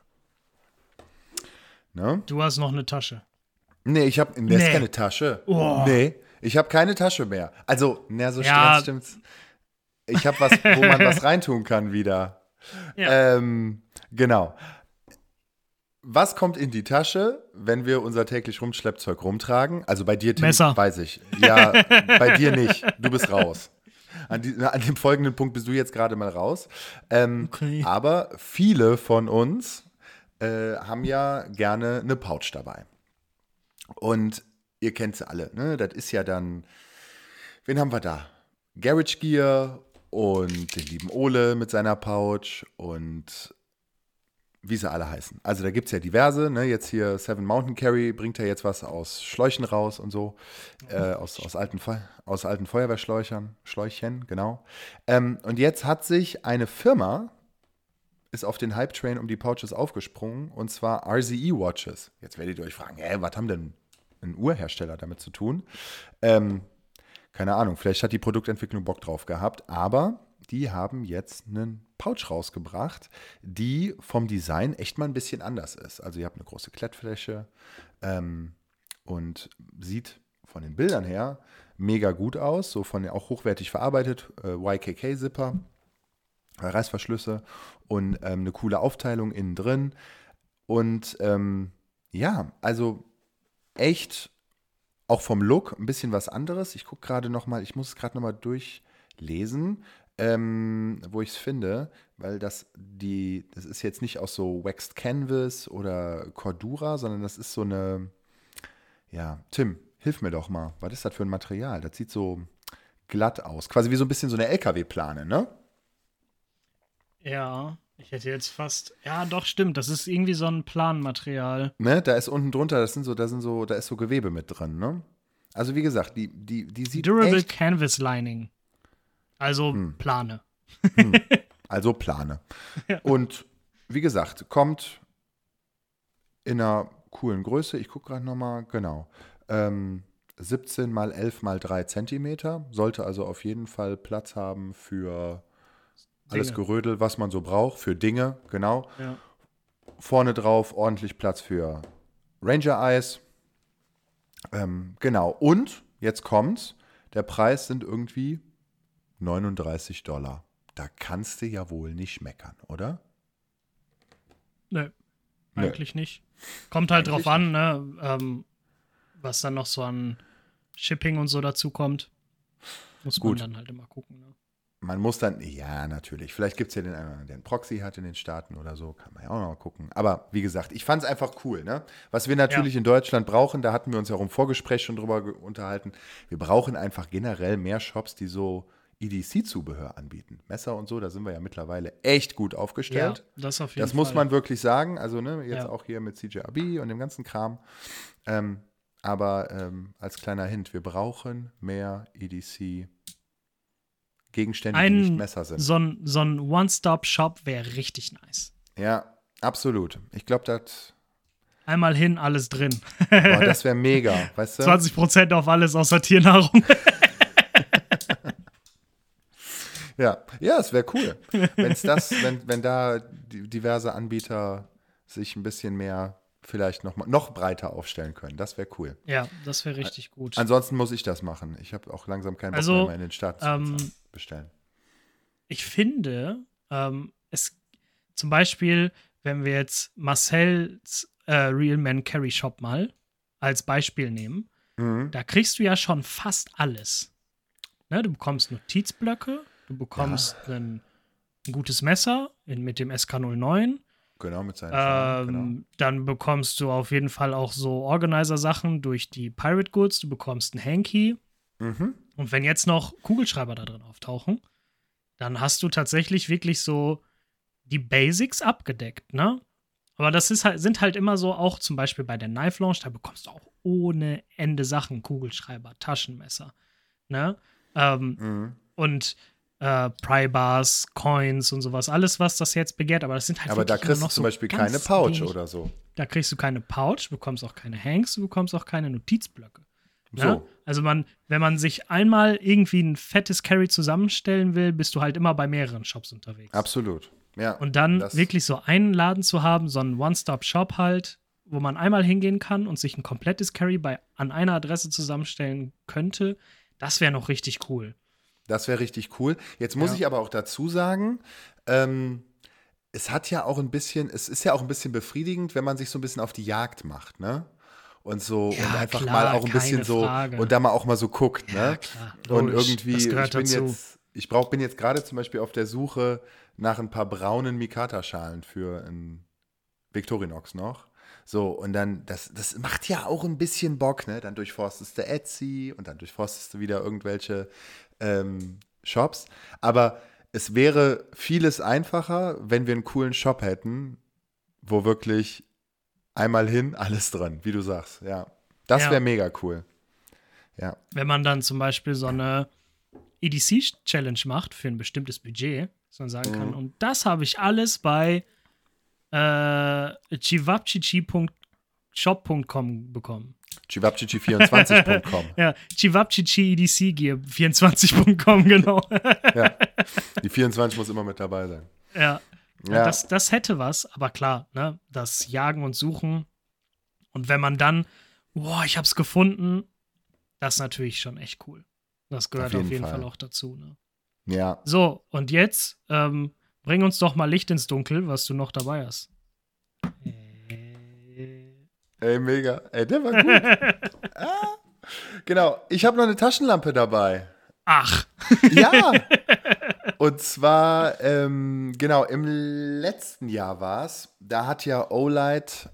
Ne? Du hast noch eine Tasche. Nee, ist keine Tasche. Oh. Nee, ich habe keine Tasche mehr. Also, stimmt's. Ich habe was, wo man was reintun kann wieder. Ja. Genau. Was kommt in die Tasche, wenn wir unser täglich Rumschleppzeug rumtragen? Also bei dir, Tim, Messer. Weiß ich. Ja, bei dir nicht. Du bist raus. An dem folgenden Punkt bist du jetzt gerade mal raus. Okay. Aber viele von uns haben ja gerne eine Pouch dabei. Und ihr kennt sie alle, ne? Das ist ja dann, wen haben wir da? Garage Gear und den lieben Ole mit seiner Pouch und wie sie alle heißen. Also da gibt es ja diverse, ne? Jetzt hier Seven Mountain Carry bringt ja jetzt was aus Schläuchen raus und so. Aus alten Feuerwehrschläuchen, genau. Und jetzt hat sich eine Firma ist auf den Hype-Train um die Pouches aufgesprungen, und zwar RZE Watches. Jetzt werdet ihr euch fragen, was haben denn ein Uhrhersteller damit zu tun? Keine Ahnung, vielleicht hat die Produktentwicklung Bock drauf gehabt, aber die haben jetzt einen Pouch rausgebracht, die vom Design echt mal ein bisschen anders ist. Also ihr habt eine große Klettfläche und sieht von den Bildern her mega gut aus, so auch hochwertig verarbeitet, YKK-Zipper, Reißverschlüsse und eine coole Aufteilung innen drin. Und also echt auch vom Look ein bisschen was anderes. Ich gucke gerade noch mal, ich muss es gerade noch mal durchlesen, wo ich es finde, weil das ist jetzt nicht aus so Waxed Canvas oder Cordura, sondern das ist so eine, Tim, hilf mir doch mal, was ist das für ein Material? Das sieht so glatt aus, quasi wie so ein bisschen so eine LKW-Plane, ne? Ja, ich hätte jetzt fast. Ja, doch, stimmt. Das ist irgendwie so ein Planmaterial. Ne, da ist unten drunter, da ist so Gewebe mit drin, ne? Also wie gesagt, die sieht Durable echt. Canvas Lining. Also Plane. Also Plane. Ja. Und wie gesagt, kommt in einer coolen Größe. Ich gucke gerade nochmal, genau. 17 mal 11 mal 3 Zentimeter. Sollte also auf jeden Fall Platz haben für alles Dinge. Gerödel, was man so braucht, für Dinge, genau. Ja. Vorne drauf ordentlich Platz für Ranger Eyes. Genau. Und jetzt kommt's. Der Preis sind irgendwie $39. Da kannst du ja wohl nicht meckern, oder? Nö, Nö. eigentlich nicht. Kommt halt Eigentlich drauf an, ne? Was dann noch so an Shipping und so dazu kommt. Muss Gut. man dann halt immer gucken. Ne? Man muss dann, ja, natürlich. Vielleicht gibt es ja den einen, der einen Proxy hat in den Staaten oder so. Kann man ja auch noch mal gucken. Aber wie gesagt, ich fand es einfach cool. Ne? Was wir natürlich in Deutschland brauchen, da hatten wir uns ja auch im Vorgespräch schon drüber unterhalten. Wir brauchen einfach generell mehr Shops, die so EDC-Zubehör anbieten. Messer und so, da sind wir ja mittlerweile echt gut aufgestellt. Ja, das auf jeden Fall. Das muss man wirklich sagen. Also ne, jetzt Ja. auch hier mit CJRB und dem ganzen Kram. Aber als kleiner Hint, wir brauchen mehr EDC Gegenstände, die nicht Messer sind. So ein One-Stop-Shop wäre richtig nice. Ja, absolut. Ich glaube, das Einmal hin, alles drin. das wäre mega, weißt du? 20% auf alles außer Tiernahrung. Ja, es wäre cool. Wenn da diverse Anbieter sich ein bisschen mehr vielleicht noch breiter aufstellen können. Das wäre cool. Ja, das wäre richtig gut. Ansonsten muss ich das machen. Ich habe auch langsam keinen Bock mehr in den Staaten zu bestellen. Ich finde, zum Beispiel, wenn wir jetzt Marcells Real Man Carry Shop mal als Beispiel nehmen, da kriegst du ja schon fast alles. Ne, du bekommst Notizblöcke, du bekommst ein gutes Messer mit dem SK09. Genau, mit seinen Schalen, genau. Dann bekommst du auf jeden Fall auch so Organizer-Sachen durch die Pirate Goods. Du bekommst einen Hanky. Und wenn jetzt noch Kugelschreiber da drin auftauchen, dann hast du tatsächlich wirklich so die Basics abgedeckt, ne? Aber das sind halt immer so, auch zum Beispiel bei der Knife Lounge, da bekommst du auch ohne Ende Sachen, Kugelschreiber, Taschenmesser, ne? Und Pry-Bars, Coins und sowas, alles, was das jetzt begehrt, aber das sind halt aber da kriegst du zum Beispiel keine Pouch oder so. Da kriegst du keine Pouch, du bekommst auch keine Hanks, du bekommst auch keine Notizblöcke. So. Ja? Also wenn man sich einmal irgendwie ein fettes Carry zusammenstellen will, bist du halt immer bei mehreren Shops unterwegs. Absolut, ja. Und dann wirklich so einen Laden zu haben, so einen One-Stop-Shop halt, wo man einmal hingehen kann und sich ein komplettes Carry an einer Adresse zusammenstellen könnte, das wäre noch richtig cool. Das wäre richtig cool. Jetzt muss ich aber auch dazu sagen, es ist ja auch ein bisschen befriedigend, wenn man sich so ein bisschen auf die Jagd macht, ne? Und so Ja, und einfach klar, mal auch ein bisschen so Frage. und da mal auch mal so guckt, Ja, ne? klar. Und Logisch, irgendwie, das gehört dazu. bin jetzt gerade zum Beispiel auf der Suche nach ein paar braunen Mikata-Schalen für ein Victorinox noch. So, und dann, das macht ja auch ein bisschen Bock, ne? Dann durchforstest du Etsy und dann durchforstest du wieder irgendwelche Shops. Aber es wäre vieles einfacher, wenn wir einen coolen Shop hätten, wo wirklich einmal hin, alles drin, wie du sagst. Ja, das wäre mega cool. Ja. Wenn man dann zum Beispiel so eine EDC-Challenge macht für ein bestimmtes Budget, dass man sagen kann, und das habe ich alles bei chivapchichi.shop.com bekommen. chivapchichi24.com. Ja, chivapchichi EDC Gear 24.com, genau. Ja, die 24 muss immer mit dabei sein. Ja. Das hätte was, aber klar, ne, das Jagen und Suchen und wenn man dann, ich hab's gefunden, das ist natürlich schon echt cool. Das gehört auf jeden Fall auch dazu, ne? Ja. So, und jetzt bring uns doch mal Licht ins Dunkel, was du noch dabei hast. Ey, mega. Ey, der war gut. Genau, ich habe noch eine Taschenlampe dabei. Ach. Ja. Und zwar, genau, im letzten Jahr war es, da hat ja Olight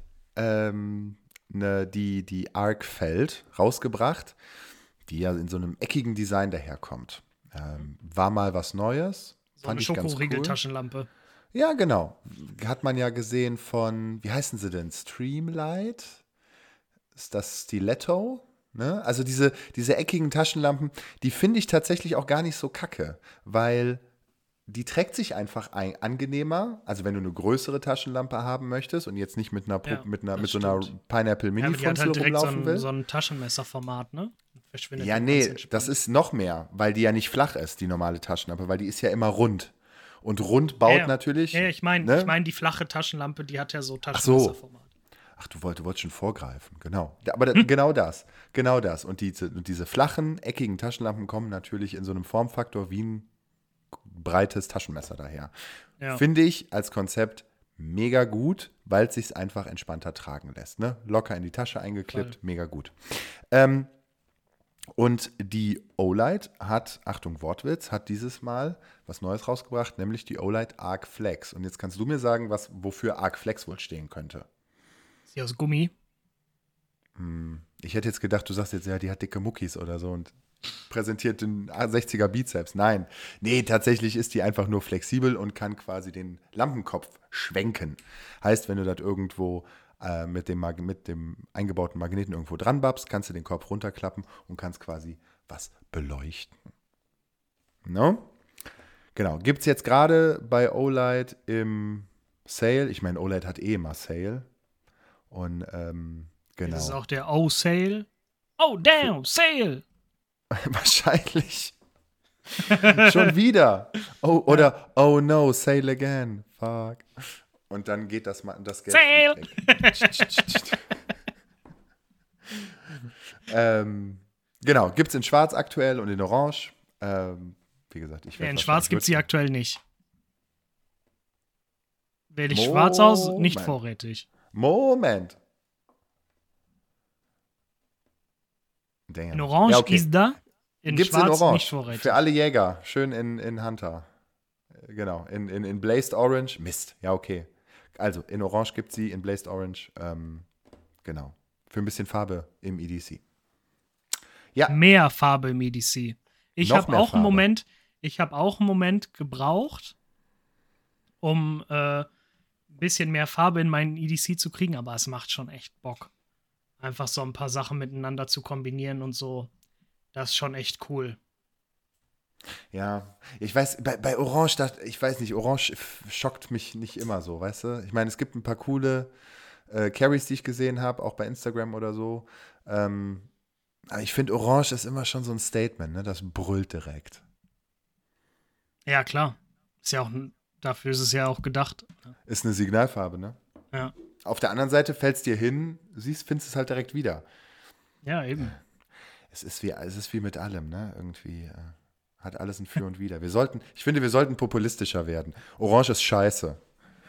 die Arc-Feld rausgebracht, die ja in so einem eckigen Design daherkommt. War mal was Neues. So eine Schokoriegeltaschenlampe. Ja, genau. Hat man ja gesehen von, wie heißen sie denn? Streamlight? Ist das Stiletto? Ne? Also diese eckigen Taschenlampen, die finde ich tatsächlich auch gar nicht so kacke, weil die trägt sich einfach angenehmer. Also wenn du eine größere Taschenlampe haben möchtest und jetzt nicht mit Ja, mit das so einer stimmt. Pineapple Ja, Mini aber die hat Funzel halt direkt so rumlaufen will. so ein Taschenmesserformat, ne? Verschwindet Ja, dann ganz nee, das entspannt. ist noch mehr, weil die ja nicht flach ist, die normale Taschenlampe, weil die ist ja immer rund. Und rund Ja, baut ja. Ja, natürlich, ja, ich ne? mein die flache Taschenlampe, die hat ja so Ach so. Taschenmesserformat. Ach, du wolltest schon vorgreifen, genau. Aber genau das, genau das. Und diese flachen, eckigen Taschenlampen kommen natürlich in so einem Formfaktor wie ein breites Taschenmesser daher. Ja, Finde ich als Konzept mega gut, weil es sich einfach entspannter tragen lässt. Ne? Locker in die Tasche eingeklippt, voll. mega gut. Und die Olight hat, Achtung Wortwitz, hat dieses Mal was Neues rausgebracht, nämlich die Olight Arc Flex. Und jetzt kannst du mir sagen, wofür Arc Flex wohl stehen könnte. Ist die aus Gummi? Ich hätte jetzt gedacht, du sagst jetzt, ja, die hat dicke Muckis oder so und präsentiert den 60er Bizeps. Nein, nee, tatsächlich ist die einfach nur flexibel und kann quasi den Lampenkopf schwenken. Heißt, wenn du das irgendwo mit dem eingebauten Magneten irgendwo dran babst, kannst du den Kopf runterklappen und kannst quasi was beleuchten. No? Genau, gibt es jetzt gerade bei Olight im Sale. Ich meine, Olight hat eh immer Sale. Und Das ist genau. auch der O-Sale. Oh, damn, Sale! Wahrscheinlich. Schon wieder. Oh, oder oh no, sale again. Fuck. Und dann geht das Geld Sale! weg. Genau, gibt es in Schwarz aktuell und in Orange. Wie gesagt, ich Ja, werde in Schwarz gibt es sie wahrscheinlich aktuell nicht. Wähle ich schwarz aus, nicht Moment. vorrätig. Moment. In Damn. Orange Ja, okay. ist da, in Gibt's in Schwarz nicht Orange. vorrätig. Für alle Jäger. Schön in Hunter. Genau. In Blazed Orange. Mist. Ja, okay. Also, in Orange gibt es sie, in Blazed Orange. Genau. Für ein bisschen Farbe im EDC. Ja, Mehr Farbe im EDC. Ich noch habe mehr auch einen Farbe. Moment, gebraucht, um ein bisschen mehr Farbe in meinen EDC zu kriegen, aber es macht schon echt Bock. Einfach so ein paar Sachen miteinander zu kombinieren und so. Das ist schon echt cool. Ja, ich weiß, bei Orange, ich weiß nicht, Orange schockt mich nicht immer so, weißt du? Ich meine, es gibt ein paar coole Carries, die ich gesehen habe, auch bei Instagram oder so. Aber ich finde, Orange ist immer schon so ein Statement, ne? Das brüllt direkt. Ja, klar. Ist ja auch, dafür ist es ja auch gedacht. Ist eine Signalfarbe, ne? Ja, Auf der anderen Seite fällt es dir hin, findest es halt direkt wieder. ja eben. Es ist wie mit allem, ne? Irgendwie hat alles ein Für und Wider. Ich finde, wir sollten populistischer werden. Orange ist scheiße.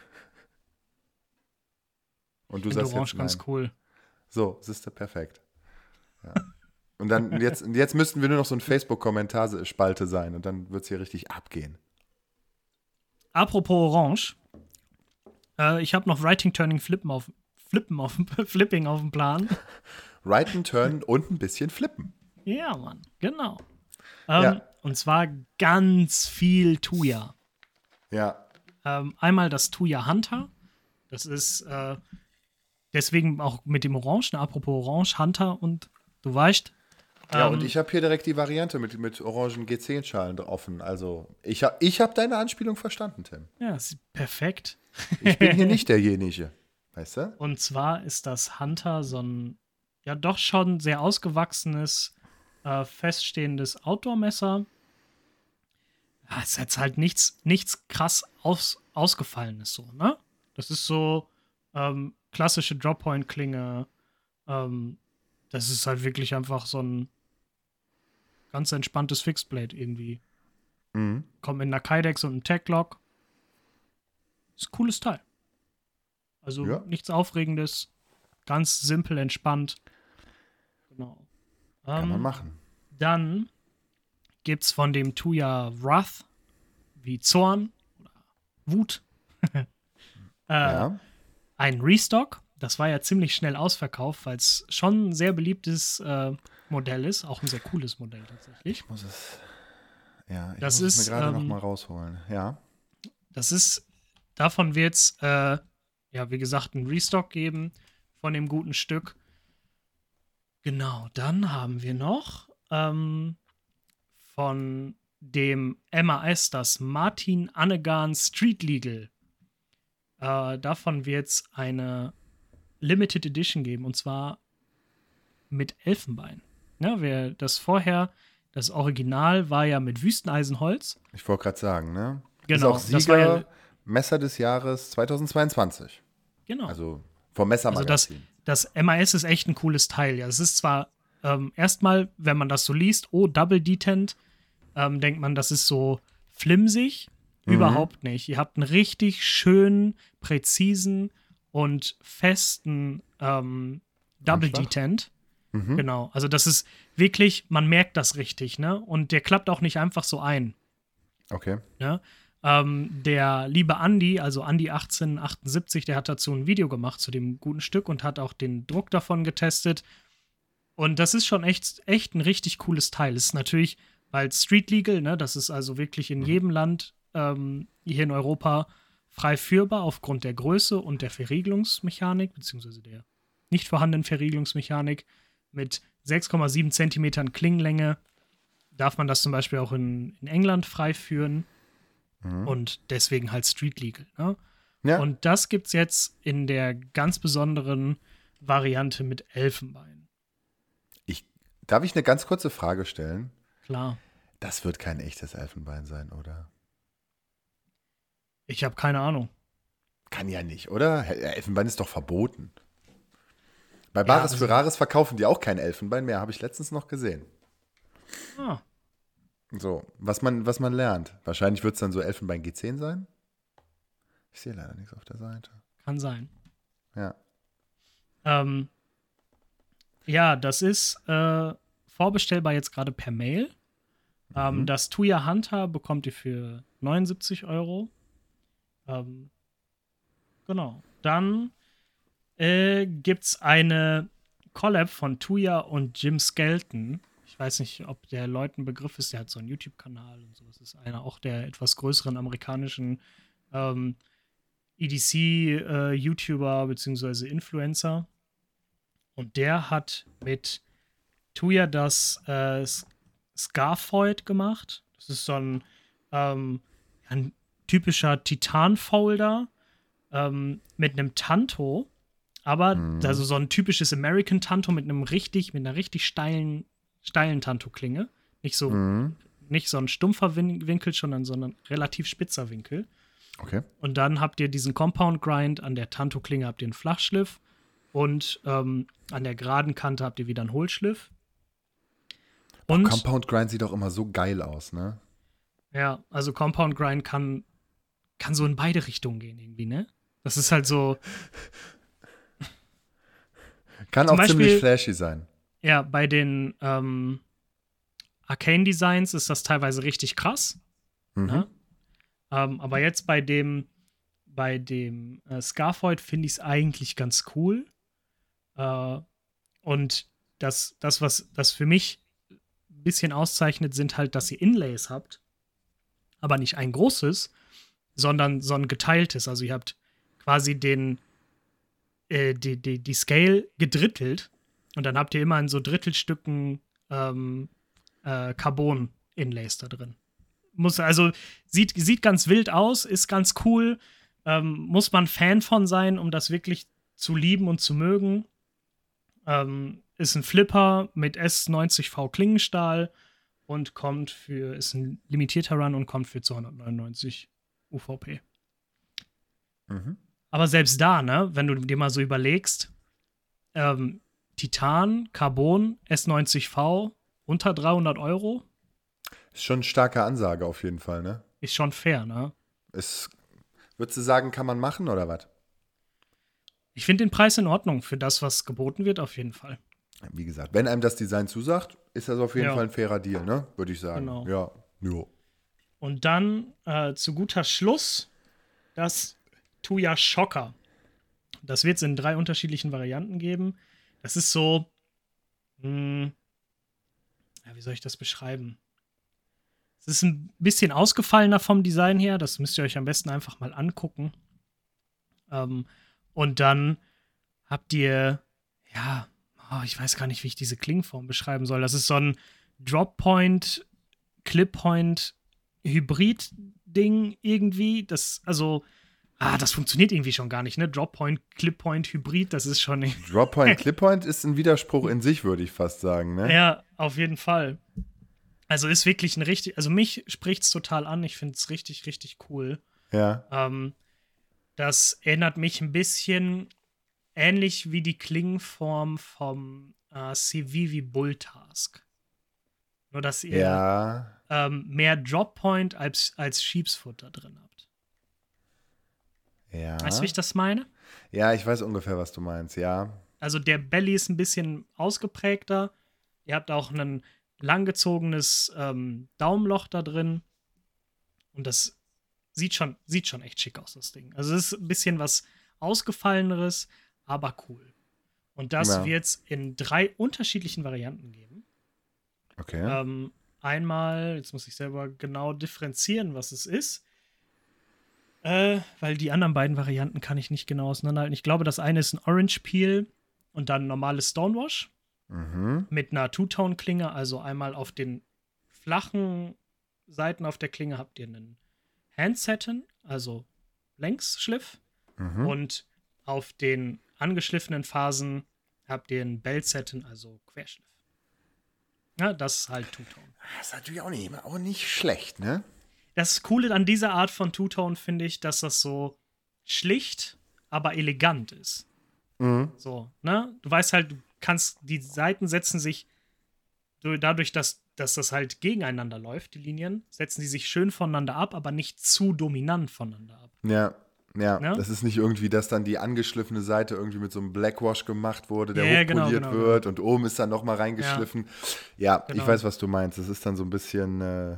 Und du Ich finde sagst Orange jetzt ganz nein. cool. So, siehst du, perfekt. Ja. Und dann jetzt müssten wir nur noch so eine Facebook-Kommentarspalte sein und dann wird es hier richtig abgehen. Apropos Orange. Ich habe noch Writing, Turning, Flipping auf dem Plan. Writen, turnen und ein bisschen flippen. Ja, Mann, genau. Ja. Und zwar ganz viel Tuya. Ja. Einmal das Tuya Hunter. Das ist deswegen auch mit dem Orange. Ne? Apropos Orange, Hunter und du weißt. Ja, und ich habe hier direkt die Variante mit orangen G10-Schalen offen. Also, ich hab deine Anspielung verstanden, Tim. Ja, ist perfekt. Ich bin hier nicht derjenige. Weißt du? Und zwar ist das Hunter so ein, ja doch schon sehr ausgewachsenes, feststehendes Outdoor-Messer. Ja, es ist jetzt halt nichts krass Ausgefallenes so, ne? Das ist so klassische Drop-Point-Klinge. Das ist halt wirklich einfach so ein ganz entspanntes Fixed-Blade irgendwie. Mhm. Kommt mit einer Kydex und einem Tag-Lock. Ist ein cooles Teil. Also Ja. nichts Aufregendes. Ganz simpel, entspannt. Genau. Kann man machen. Dann gibt's von dem Tuya Wrath, wie Zorn oder Wut, Ja. ein Restock. Das war ja ziemlich schnell ausverkauft, weil es schon ein sehr beliebtes Modell ist. Auch ein sehr cooles Modell tatsächlich. Ich muss es mir Das gerade ist, noch mal rausholen. Ja. Das ist davon wird es, wie gesagt, einen Restock geben von dem guten Stück. Genau, dann haben wir noch von dem MAS das Martin Annegan Street Legal. Davon wird es eine Limited Edition geben, und zwar mit Elfenbein. Ja, das Original war ja mit Wüsteneisenholz. Ich wollte gerade sagen, ne? Genau. Ist auch Sieger Messer des Jahres 2022. Genau. Also vom Messermagazin. Also das MAS ist echt ein cooles Teil. Ja, es ist zwar erstmal, wenn man das so liest, Double Detent, denkt man, das ist so flimsig. Überhaupt nicht. Ihr habt einen richtig schönen, präzisen und festen Double Detent. Genau. Also das ist wirklich, man merkt das richtig, ne? Und der klappt auch nicht einfach so ein. Okay. Ne? Der liebe Andi, also Andi 1878, der hat dazu ein Video gemacht zu dem guten Stück und hat auch den Druck davon getestet. Und das ist schon echt ein richtig cooles Teil. Es ist natürlich, weil Street Legal, ne, das ist also wirklich in jedem Land hier in Europa frei führbar aufgrund der Größe und der Verriegelungsmechanik, beziehungsweise der nicht vorhandenen Verriegelungsmechanik. Mit 6,7 Zentimetern Klingenlänge darf man das zum Beispiel auch in England frei führen. Und deswegen halt Street Legal. Ne? Ja. Und das gibt's jetzt in der ganz besonderen Variante mit Elfenbein. Darf ich eine ganz kurze Frage stellen? Klar. Das wird kein echtes Elfenbein sein, oder? Ich habe keine Ahnung. Kann ja nicht, oder? Elfenbein ist doch verboten. Bei Bares für Rares verkaufen die auch kein Elfenbein mehr, habe ich letztens noch gesehen. Ah. So, was man lernt. Wahrscheinlich wird es dann so Elfenbein G10 sein. Ich sehe leider nichts auf der Seite. Kann sein. Ja. Ja, das ist vorbestellbar jetzt gerade per Mail. Das Tuya Hunter bekommt ihr für 79 €. Genau. Dann gibt's eine Collab von Tuya und Jim Skelton. Ich weiß nicht, ob der Leuten Begriff ist. Der hat so einen YouTube-Kanal und so. Das ist einer auch der etwas größeren amerikanischen EDC-YouTuber bzw. Influencer. Und der hat mit Tuya das Scarfoid gemacht. Das ist so ein typischer Titan-Folder mit einem Tanto. Aber also so ein typisches American Tanto mit einer richtig steilen Tanto-Klinge. Nicht so ein stumpfer Winkel, sondern so ein relativ spitzer Winkel. Okay. Und dann habt ihr diesen Compound Grind, an der Tanto-Klinge habt ihr einen Flachschliff und an der geraden Kante habt ihr wieder einen Hohlschliff. Und Compound Grind sieht auch immer so geil aus, ne? Ja, also Compound Grind kann so in beide Richtungen gehen irgendwie, ne? Das ist halt so. Kann auch Beispiel, ziemlich flashy sein. Ja, bei den Arcane-Designs ist das teilweise richtig krass. Ne? Aber jetzt bei dem Scarfoid finde ich es eigentlich ganz cool. Und das, was das für mich ein bisschen auszeichnet, sind halt, dass ihr Inlays habt. Aber nicht ein großes, sondern so ein geteiltes. Also ihr habt quasi die Scale gedrittelt und dann habt ihr immer in so Drittelstücken Carbon-Inlays da drin. Sieht ganz wild aus, ist ganz cool. Muss man Fan von sein, um das wirklich zu lieben und zu mögen. Ist ein Flipper mit S90V Klingenstahl und ist ein limitierter Run und kommt für 299 UVP. Aber selbst da, ne, wenn du dir mal so überlegst, Titan, Carbon, S90V, unter 300 €. Ist schon eine starke Ansage auf jeden Fall, ne? Ist schon fair, ne? Würdest du sagen, kann man machen oder was? Ich finde den Preis in Ordnung für das, was geboten wird, auf jeden Fall. Wie gesagt, wenn einem das Design zusagt, ist das auf jeden Fall ein fairer Deal, ne? Würde ich sagen. Genau. Ja. Jo. Und dann zu guter Schluss das Tuya Shocker. Das wird es in 3 unterschiedlichen Varianten geben. Das ist so, wie soll ich das beschreiben? Es ist ein bisschen ausgefallener vom Design her. Das müsst ihr euch am besten einfach mal angucken. Und dann habt ihr, ja, ich weiß gar nicht, wie ich diese Klingenform beschreiben soll. Das ist so ein Drop-Point, Clip-Point, Hybrid-Ding irgendwie. Das funktioniert irgendwie schon gar nicht, ne? Drop-Point, Clip-Point, Hybrid, das ist schon nicht. Drop-Point, Clip-Point ist ein Widerspruch in sich, würde ich fast sagen, ne? Ja, auf jeden Fall. Also ist wirklich also mich spricht es total an. Ich finde es richtig, richtig cool. Ja. Das erinnert mich ein bisschen ähnlich wie die Klingenform vom Civivi Bulltask. Nur, dass ihr mehr Drop-Point als Sheepsfoot da drin habt. Ja. Weißt du, wie ich das meine? Ja, ich weiß ungefähr, was du meinst, ja. Also der Belly ist ein bisschen ausgeprägter. Ihr habt auch ein langgezogenes Daumenloch da drin. Und das sieht schon echt schick aus, das Ding. Also es ist ein bisschen was Ausgefalleneres, aber cool. Und das wird es in 3 unterschiedlichen Varianten geben. Okay. Einmal, jetzt muss ich selber genau differenzieren, was es ist. Weil die anderen beiden Varianten kann ich nicht genau auseinanderhalten. Ich glaube, das eine ist ein Orange Peel und dann ein normales Stonewash. Mit einer Two-Tone-Klinge. Also einmal auf den flachen Seiten auf der Klinge habt ihr einen Hand-Satin, also Längsschliff. Und auf den angeschliffenen Phasen habt ihr einen Bell-Satin, also Querschliff. Ja, das ist halt Two-Tone. Das ist natürlich auch nicht schlecht, ne? Das Coole an dieser Art von Two-Tone finde ich, dass das so schlicht, aber elegant ist. So, ne? Du weißt halt, die Seiten setzen sich dadurch, dass das halt gegeneinander läuft, die Linien, setzen die sich schön voneinander ab, aber nicht zu dominant voneinander ab. Ja. Das ist nicht irgendwie, dass dann die angeschliffene Seite irgendwie mit so einem Blackwash gemacht wurde, der hochpoliert wird und oben ist dann nochmal reingeschliffen. Ja, ich weiß, was du meinst. Das ist dann so ein bisschen,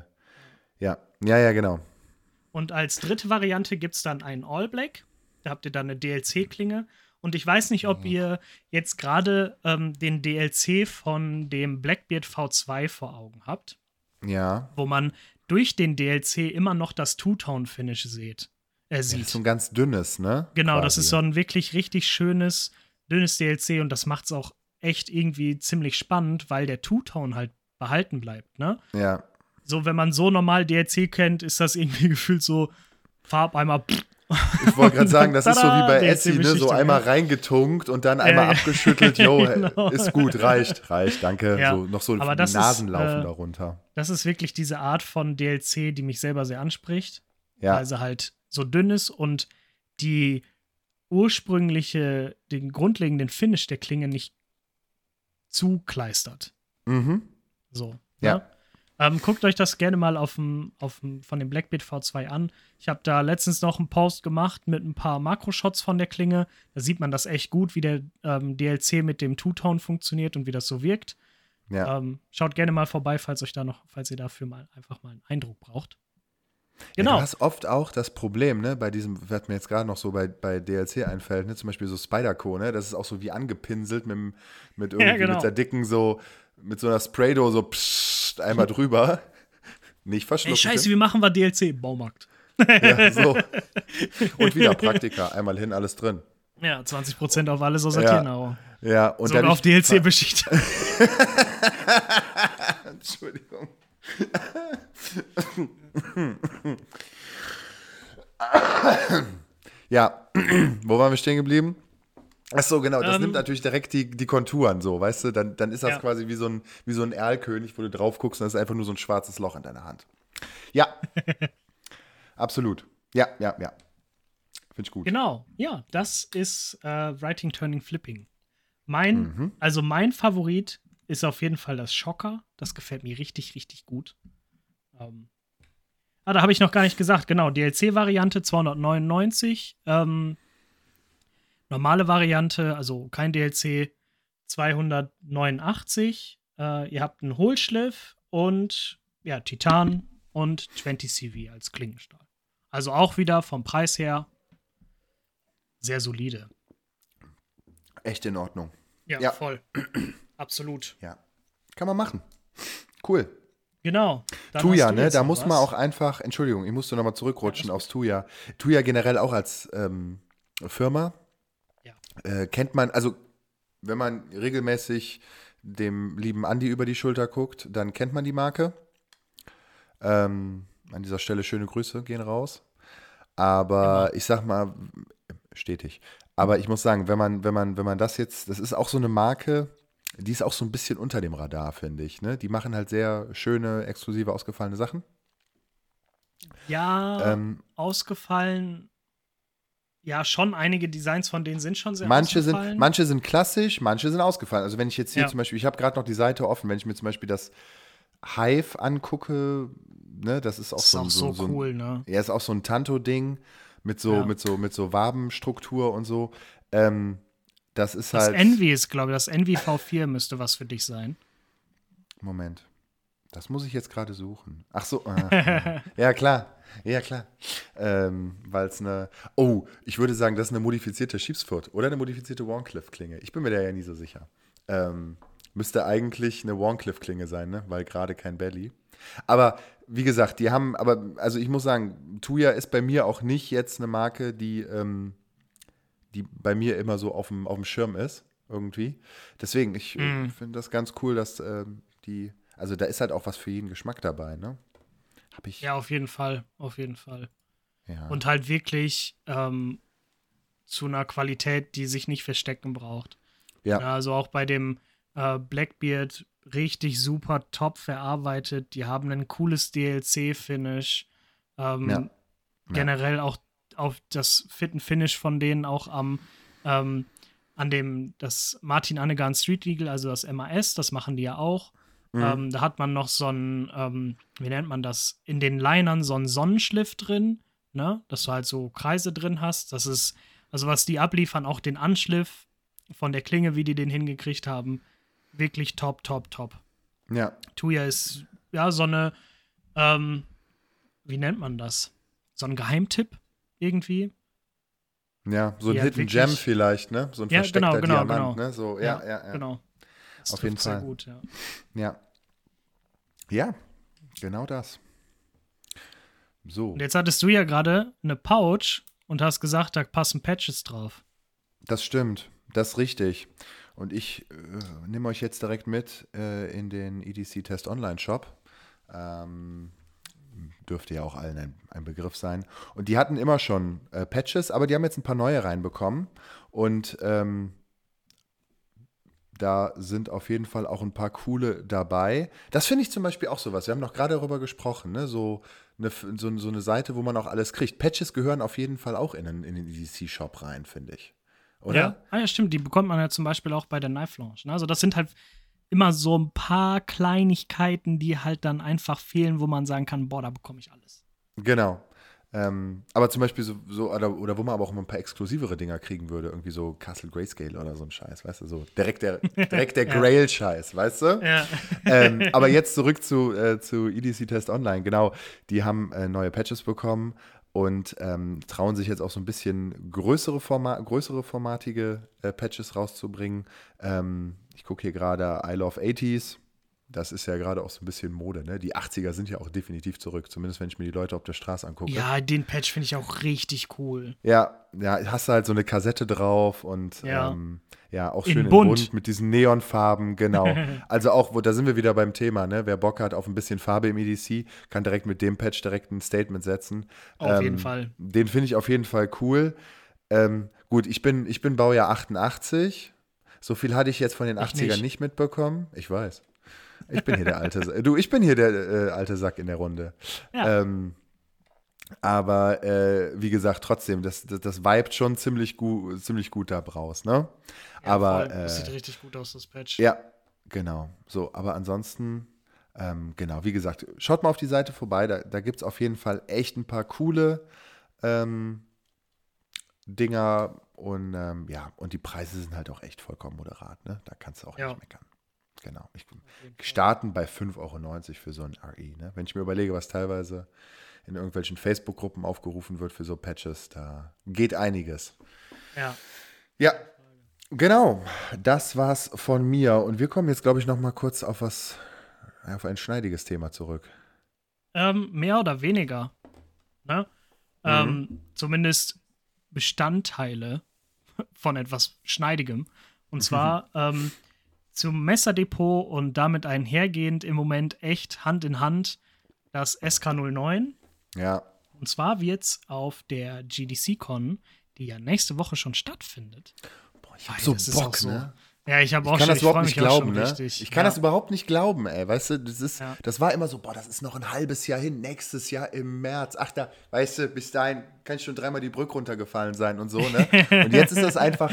genau. Und als dritte Variante gibt es dann einen All Black. Da habt ihr dann eine DLC-Klinge. Und ich weiß nicht, ob ihr jetzt gerade den DLC von dem Blackbeard V2 vor Augen habt. Ja. Wo man durch den DLC immer noch das Two-Tone-Finish sieht. Das ist so ein ganz dünnes, ne? Genau, quasi. Das ist so ein wirklich richtig schönes, dünnes DLC und das macht es auch echt irgendwie ziemlich spannend, weil der Two-Tone halt behalten bleibt, ne? Ja. So, wenn man so normal DLC kennt, ist das irgendwie gefühlt so Farbeimer. Ich wollte gerade sagen, das ist so wie bei Essie, ne? So einmal reingetunkt und dann einmal abgeschüttelt. Genau. Ist gut, reicht, danke. Ja. So, noch so Aber die Nasen laufen darunter. Das ist wirklich diese Art von DLC, die mich selber sehr anspricht. Ja. Weil sie halt so dünn ist und den grundlegenden Finish der Klinge nicht zukleistert. So. Ja. Ne? Guckt euch das gerne mal von dem Blackbeard V2 an. Ich habe da letztens noch einen Post gemacht mit ein paar Makroshots von der Klinge. Da sieht man das echt gut, wie der DLC mit dem Two-Tone funktioniert und wie das so wirkt. Ja. Schaut gerne mal vorbei, falls ihr dafür einfach mal einen Eindruck braucht. Genau. Ja, du hast oft auch das Problem, ne, bei diesem, was mir jetzt gerade noch so bei DLC einfällt, ne, zum Beispiel so Spyderco, ne, das ist auch so wie angepinselt mit der dicken so, mit so einer Spraydose so einmal drüber. Nicht verschlucken. Ey, scheiße, wie machen wir DLC? Baumarkt. Ja, so. Und wieder Praktika, einmal hin, alles drin. Ja, 20% auf alles außer Tiernahrung. Ja, und sogar auf DLC beschichtet. Entschuldigung. Ja, wo waren wir stehen geblieben? Achso, genau, das nimmt natürlich direkt die Konturen so, weißt du? Dann ist das quasi wie so ein Erlkönig, wo du drauf guckst und das ist einfach nur so ein schwarzes Loch in deiner Hand. Ja, absolut. Ja. Finde ich gut. Genau, ja, das ist Writing, Turning, Flipping. Mein Favorit ist auf jeden Fall das Shocker. Das gefällt mir richtig, richtig gut. Da habe ich noch gar nicht gesagt. Genau, DLC-Variante 299. Normale Variante, also kein DLC, 289. Ihr habt einen Hohlschliff und Titan und 20 CV als Klingenstahl. Also auch wieder vom Preis her sehr solide. Echt in Ordnung. Ja. Voll. Absolut. Ja. Kann man machen. Cool. Genau. Tuya, ne? Da muss man auch einfach, Entschuldigung, ich musste nochmal zurückrutschen aufs Tuya. Tuya generell auch als Firma. Ja. Kennt man, also wenn man regelmäßig dem lieben Andi über die Schulter guckt, dann kennt man die Marke. An dieser Stelle schöne Grüße gehen raus. Aber Immer. ich sag mal, stetig. Aber ich muss sagen, wenn man das jetzt, das ist auch so eine Marke, die ist auch so ein bisschen unter dem Radar, finde ich. Ne? Die machen halt sehr schöne, exklusive, ausgefallene Sachen. Ja, Ähm, ausgefallen. Ja, schon einige Designs von denen sind schon sehr ausgefallen. manche sind klassisch, manche sind ausgefallen. Also wenn ich jetzt hier Ja. zum Beispiel, ich habe gerade noch die Seite offen, wenn ich mir zum Beispiel das Hive angucke, ne, das ist auch Das ist auch so so ein, cool, ne? ja, ist auch so ein Tanto-Ding mit Ja. so Wabenstruktur und so. Ähm, Das ist Das halt. Envy ist, glaube ich, das Envy V4 müsste was für dich sein. Moment. Das muss ich jetzt gerade suchen. Ach so. Ja, klar. Ja, klar. Weil es eine. Oh, ich würde sagen, das ist eine modifizierte Sheepsfoot oder eine modifizierte Warncliffe-Klinge. Ich bin mir da ja nie so sicher. Müsste eigentlich eine Warncliffe-Klinge sein, ne? Weil gerade kein Belly. Aber wie gesagt, also ich muss sagen, Tuya ist bei mir auch nicht jetzt eine Marke, die bei mir immer so auf dem Schirm ist, irgendwie. Deswegen, ich finde das ganz cool, dass also da ist halt auch was für jeden Geschmack dabei, ne? Hab ich, Ja, auf jeden Fall. Auf jeden Fall. ja. Und halt wirklich zu einer Qualität, die sich nicht verstecken braucht. Ja, Ja, also auch bei dem Blackbeard richtig super top verarbeitet. Die haben ein cooles DLC-Finish. ja. Generell auch auf das Finish von denen auch an dem, das Martin Annegan Street Legal, also das MAS, das machen die ja auch. Da hat man noch so ein, wie nennt man das, in den Linern so einen Sonnenschliff drin, ne? Dass du halt so Kreise drin hast. Das ist, also was die abliefern, auch den Anschliff von der Klinge, wie die den hingekriegt haben, wirklich top, top, top. Ja. Tuya ist ja so eine, wie nennt man das? So ein Geheimtipp irgendwie. Ja, so ein Die halt Hidden Gem wirklich- vielleicht, ne? So ein Ja, versteckter genau. Diamant, ne? So, ja. Genau. Das Auf trifft jeden sehr Fall. gut, ja. Ja. Ja, genau das. So, Und jetzt hattest du ja gerade eine Pouch und hast gesagt, da passen Patches drauf. das stimmt. Das ist richtig. Und ich nehme euch jetzt direkt mit in den EDC Test Online Shop. Dürfte ja auch allen ein Begriff sein. Und die hatten immer schon Patches, aber die haben jetzt ein paar neue reinbekommen. Und da sind auf jeden Fall auch ein paar coole dabei. Das finde ich zum Beispiel auch sowas. Wir haben noch gerade darüber gesprochen, ne? So eine Seite, wo man auch alles kriegt. Patches gehören auf jeden Fall auch in den EDC-Shop rein, finde ich. Oder? Ja. Ah ja, stimmt. Die bekommt man ja zum Beispiel auch bei der Knife Launch. Ne? Also das sind halt immer so ein paar Kleinigkeiten, die halt dann einfach fehlen, wo man sagen kann, boah, da bekomme ich alles. Genau. Aber zum Beispiel oder wo man aber auch immer ein paar exklusivere Dinger kriegen würde, irgendwie so Castle Grayscale oder so ein Scheiß, weißt du, so direkt der Ja. Grail-Scheiß, weißt du? Ja. Aber jetzt zurück zu EDC Test Online, genau, die haben neue Patches bekommen und trauen sich jetzt auch so ein bisschen größere formatige Patches rauszubringen. Ich gucke hier gerade I Love 80s. Das ist ja gerade auch so ein bisschen Mode, ne? Die 80er sind ja auch definitiv zurück, zumindest wenn ich mir die Leute auf der Straße angucke. Ja, den Patch finde ich auch richtig cool. Ja, hast du halt so eine Kassette drauf und Ja. auch In schön in bunt. bunt mit diesen Neonfarben, genau. Also auch, da sind wir wieder beim Thema, ne? Wer Bock hat auf ein bisschen Farbe im EDC, kann direkt mit dem Patch direkt ein Statement setzen. Auf jeden Fall. Den finde ich auf jeden Fall cool. Gut, ich bin Baujahr 88. So viel hatte ich jetzt von den Ich 80ern nicht. nicht mitbekommen. Ich weiß. Ich bin hier der alte ich bin hier der alte Sack in der Runde. Ja. Aber wie gesagt, trotzdem, das vibet schon ziemlich gut da raus, ne? Ja, Aber voll. Das sieht richtig gut aus, das Patch. ja, genau. So, aber ansonsten, genau, wie gesagt, schaut mal auf die Seite vorbei, da gibt es auf jeden Fall echt ein paar coole Dinger und und die Preise sind halt auch echt vollkommen moderat, ne? Da kannst du auch Ja. nicht meckern. Genau. jeden Fall. Starten bei 5,90 € für so ein RE, ne? Wenn ich mir überlege, was teilweise in irgendwelchen Facebook-Gruppen aufgerufen wird für so Patches, da geht einiges. Ja. Ja, genau. Das war's von mir. Und wir kommen jetzt, glaube ich, noch mal kurz auf ein schneidiges Thema zurück. Mehr oder weniger. Ne? Zumindest Bestandteile von etwas Schneidigem. Und zwar zum Messerdepot und damit einhergehend im Moment echt Hand in Hand das SK09. Ja. Und zwar wird's auf der GDC-Con, die ja nächste Woche schon stattfindet. Boah, ich hab so Bock, so, ne? Ja, ich habe auch schon. Ich kann das überhaupt nicht glauben, ne? Richtig. Ich kann das überhaupt nicht glauben, ey. Weißt du, das war immer so, boah, das ist noch ein halbes Jahr hin, nächstes Jahr im März. Ach, da, weißt du, bis dahin kann ich schon 3-mal die Brücke runtergefallen sein und so, ne? Und jetzt ist das einfach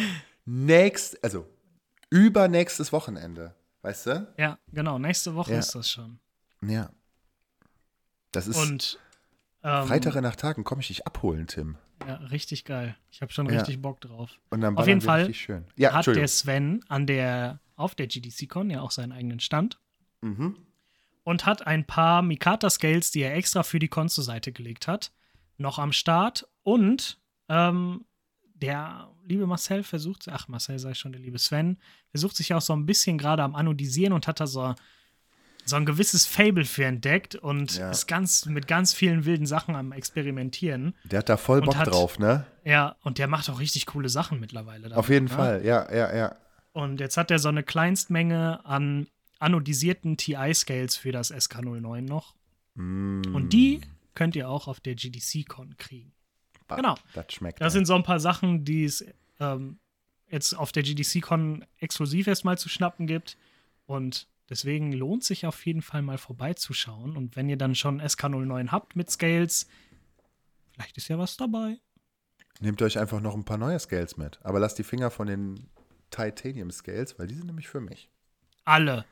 übernächstes Wochenende, weißt du? Ja, genau, nächste Woche ist das schon. Ja. Das ist und Freitag nach Tagen komme ich dich abholen, Tim. Ja, richtig geil. Ich habe schon richtig Bock drauf. Und dann auf jeden Fall richtig schön. Ja, hat der Sven auf der GDC-Con ja auch seinen eigenen Stand. Mhm. Und hat ein paar Mikata-Scales, die er extra für die Con zur Seite gelegt hat, noch am Start. Und der liebe Marcel Marcel sei schon, der liebe Sven, versucht sich auch so ein bisschen gerade am Anodisieren und hat da so ein gewisses Fable für entdeckt und ist mit ganz vielen wilden Sachen am Experimentieren. Der hat da voll Bock drauf, ne? Ja, und der macht auch richtig coole Sachen mittlerweile. Damit, auf jeden Fall, ja. Und jetzt hat er so eine Kleinstmenge an anodisierten TI-Scales für das SK09 noch. Und die könnt ihr auch auf der GDC-Con kriegen. Genau. Das schmeckt. Das sind so ein paar Sachen, die es jetzt auf der GDC-Con exklusiv erstmal zu schnappen gibt. Und deswegen lohnt sich auf jeden Fall mal vorbeizuschauen. Und wenn ihr dann schon SK09 habt mit Scales, vielleicht ist ja was dabei. Nehmt euch einfach noch ein paar neue Scales mit. Aber lasst die Finger von den Titanium Scales, weil die sind nämlich für mich. Alle.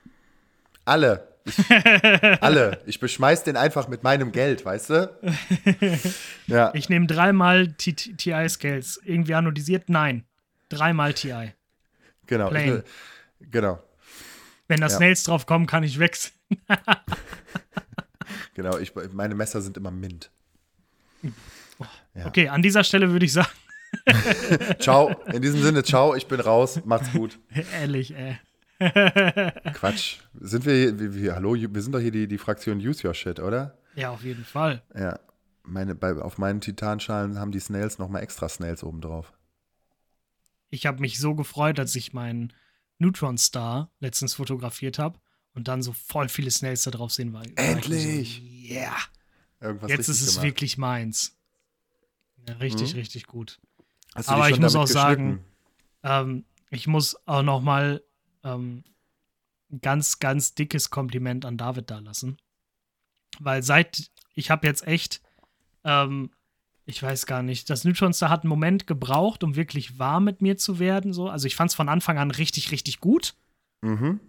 Alle. Ich beschmeiß den einfach mit meinem Geld, weißt du? Ja. Ich nehme 3-mal TI-Scales. Irgendwie anodisiert? Nein. 3-mal TI. Genau. Genau. Wenn da Snails drauf kommen, kann ich wechseln. Genau, meine Messer sind immer mint. Ja. Okay, an dieser Stelle würde ich sagen. Ciao. In diesem Sinne, ciao, ich bin raus. Macht's gut. Ehrlich, ey. Quatsch. Sind wir hallo, wir sind doch hier die Fraktion Use Your Shit, oder? Ja, auf jeden Fall. Ja. Auf meinen Titanschalen haben die Snails nochmal extra Snails oben drauf. Ich habe mich so gefreut, als ich meinen Neutron Star letztens fotografiert habe und dann so voll viele Snails da drauf sehen war. Endlich! So, yeah! Irgendwas jetzt ist es gemacht. wirklich meins. Ja, richtig gut. Hast du Aber dich schon ich muss damit auch sagen, ich muss auch noch mal ganz, ganz dickes Kompliment an David da lassen. Weil ich habe jetzt echt, ich weiß gar nicht, das Neutron Star hat einen Moment gebraucht, um wirklich warm mit mir zu werden. So. Also ich fand es von Anfang an richtig, richtig gut. Mhm.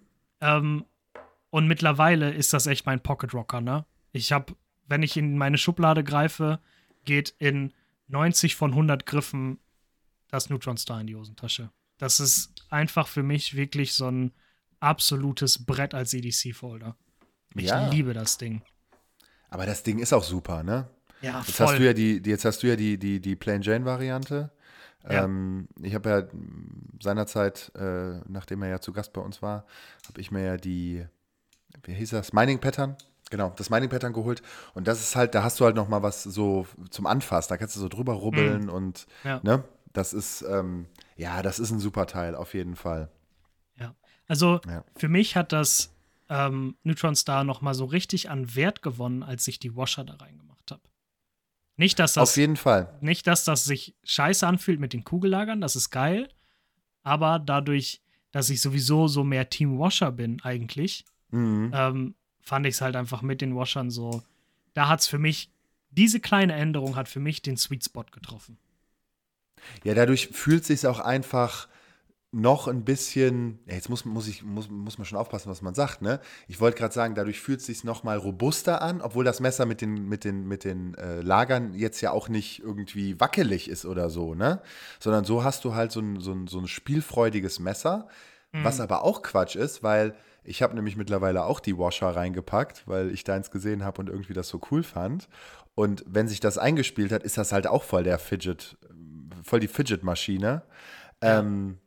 Und mittlerweile ist das echt mein Pocket Rocker, ne? Wenn ich in meine Schublade greife, geht in 90 von 100 Griffen das Neutron Star in die Hosentasche. Das ist einfach für mich wirklich so ein absolutes Brett als EDC-Folder. Ich liebe das Ding. Aber das Ding ist auch super, ne? Ja, jetzt voll. Hast du ja die Plain Jane-Variante. Ja. Ich habe ja seinerzeit, nachdem er ja zu Gast bei uns war, habe ich mir ja wie hieß das? Mining Pattern. Genau, das Mining Pattern geholt. Und das ist halt, da hast du halt noch mal was so zum Anfassen. Da kannst du so drüber rubbeln und, ne? Das ist, das ist ein super Teil, auf jeden Fall. Ja, also für mich hat das Neutron Star noch mal so richtig an Wert gewonnen, als ich die Washer da reingemacht habe. Nicht, dass das, auf jeden Fall. Nicht, dass das sich scheiße anfühlt mit den Kugellagern, das ist geil. Aber dadurch, dass ich sowieso so mehr Team Washer bin eigentlich, fand ich es halt einfach mit den Washern so, da hat es für mich, diese kleine Änderung hat für mich den Sweet Spot getroffen. Ja, dadurch fühlt es sich auch einfach noch ein bisschen, jetzt muss man schon aufpassen, was man sagt, ne? Ich wollte gerade sagen, dadurch fühlt es sich noch mal robuster an, obwohl das Messer mit den Lagern jetzt ja auch nicht irgendwie wackelig ist oder so, ne? Sondern so hast du halt so ein spielfreudiges Messer, was aber auch Quatsch ist, weil ich habe nämlich mittlerweile auch die Washer reingepackt, weil ich deins gesehen habe und irgendwie das so cool fand. Und wenn sich das eingespielt hat, ist das halt auch voll die Fidget-Maschine. Ja.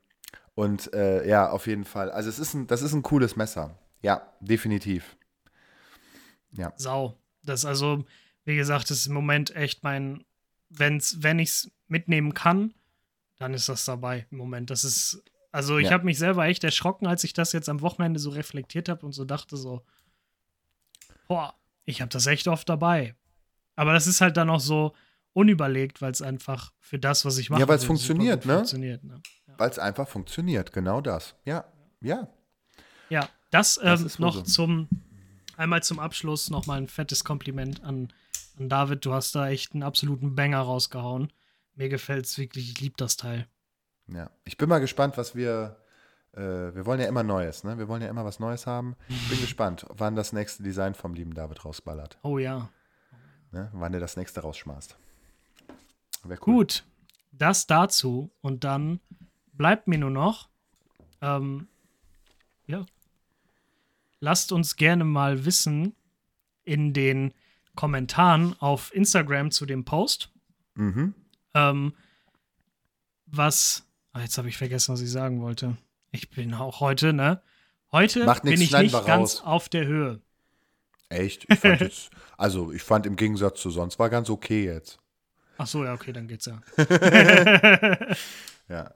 Auf jeden Fall. Also das ist ein cooles Messer. Ja, definitiv. Ja. Sau. Das also, wie gesagt, ist im Moment echt wenn ich es mitnehmen kann, dann ist das dabei im Moment. Das ist, also ich habe mich selber echt erschrocken, als ich das jetzt am Wochenende so reflektiert habe und so dachte so, boah, ich habe das echt oft dabei. Aber das ist halt dann auch so unüberlegt, weil es einfach für das, was ich mache, weil es funktioniert, ne? Funktioniert, ne? Ja. Weil es einfach funktioniert, genau das. Ja. Ja, das ist noch einmal zum Abschluss nochmal ein fettes Kompliment an David. Du hast da echt einen absoluten Banger rausgehauen. Mir gefällt's wirklich, ich liebe das Teil. Ja, ich bin mal gespannt, was wir wollen ja immer Neues, ne? Wir wollen ja immer was Neues haben. Ich bin gespannt, wann das nächste Design vom lieben David rausballert. Oh ja. Ne? Wann er das nächste rausschmeißt. Cool. Gut, das dazu. Und dann bleibt mir nur noch, lasst uns gerne mal wissen in den Kommentaren auf Instagram zu dem Post, jetzt habe ich vergessen, was ich sagen wollte. Ich bin auch heute, ne? Heute bin ich nicht ganz auf der Höhe. Echt? Ich fand im Gegensatz zu sonst war ganz okay jetzt. Ach so, ja, okay, dann geht's ja. Ja.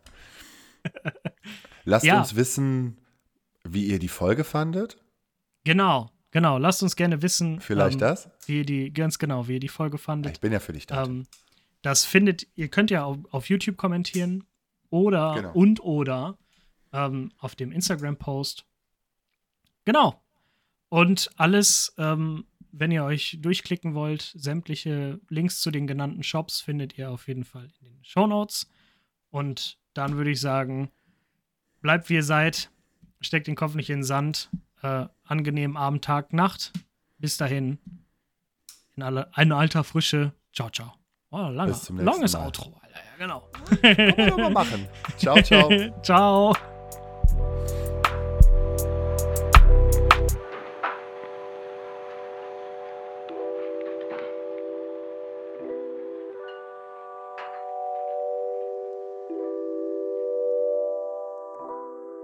Lasst uns wissen, wie ihr die Folge fandet. Genau. Lasst uns gerne wissen. Vielleicht das? Wie ihr die Folge fandet. Ich bin ja für dich da. Ihr könnt ja auf YouTube kommentieren oder auf dem Instagram-Post. Genau. Und alles, wenn ihr euch durchklicken wollt, sämtliche Links zu den genannten Shops findet ihr auf jeden Fall in den Shownotes. Und dann würde ich sagen, bleibt wie ihr seid, steckt den Kopf nicht in den Sand. Angenehmen Abend, Tag, Nacht. Bis dahin. In alter Frische. Ciao, ciao. Oh, langes Outro, Alter. Ja, genau. Können wir doch mal machen. Ciao, ciao. Ciao.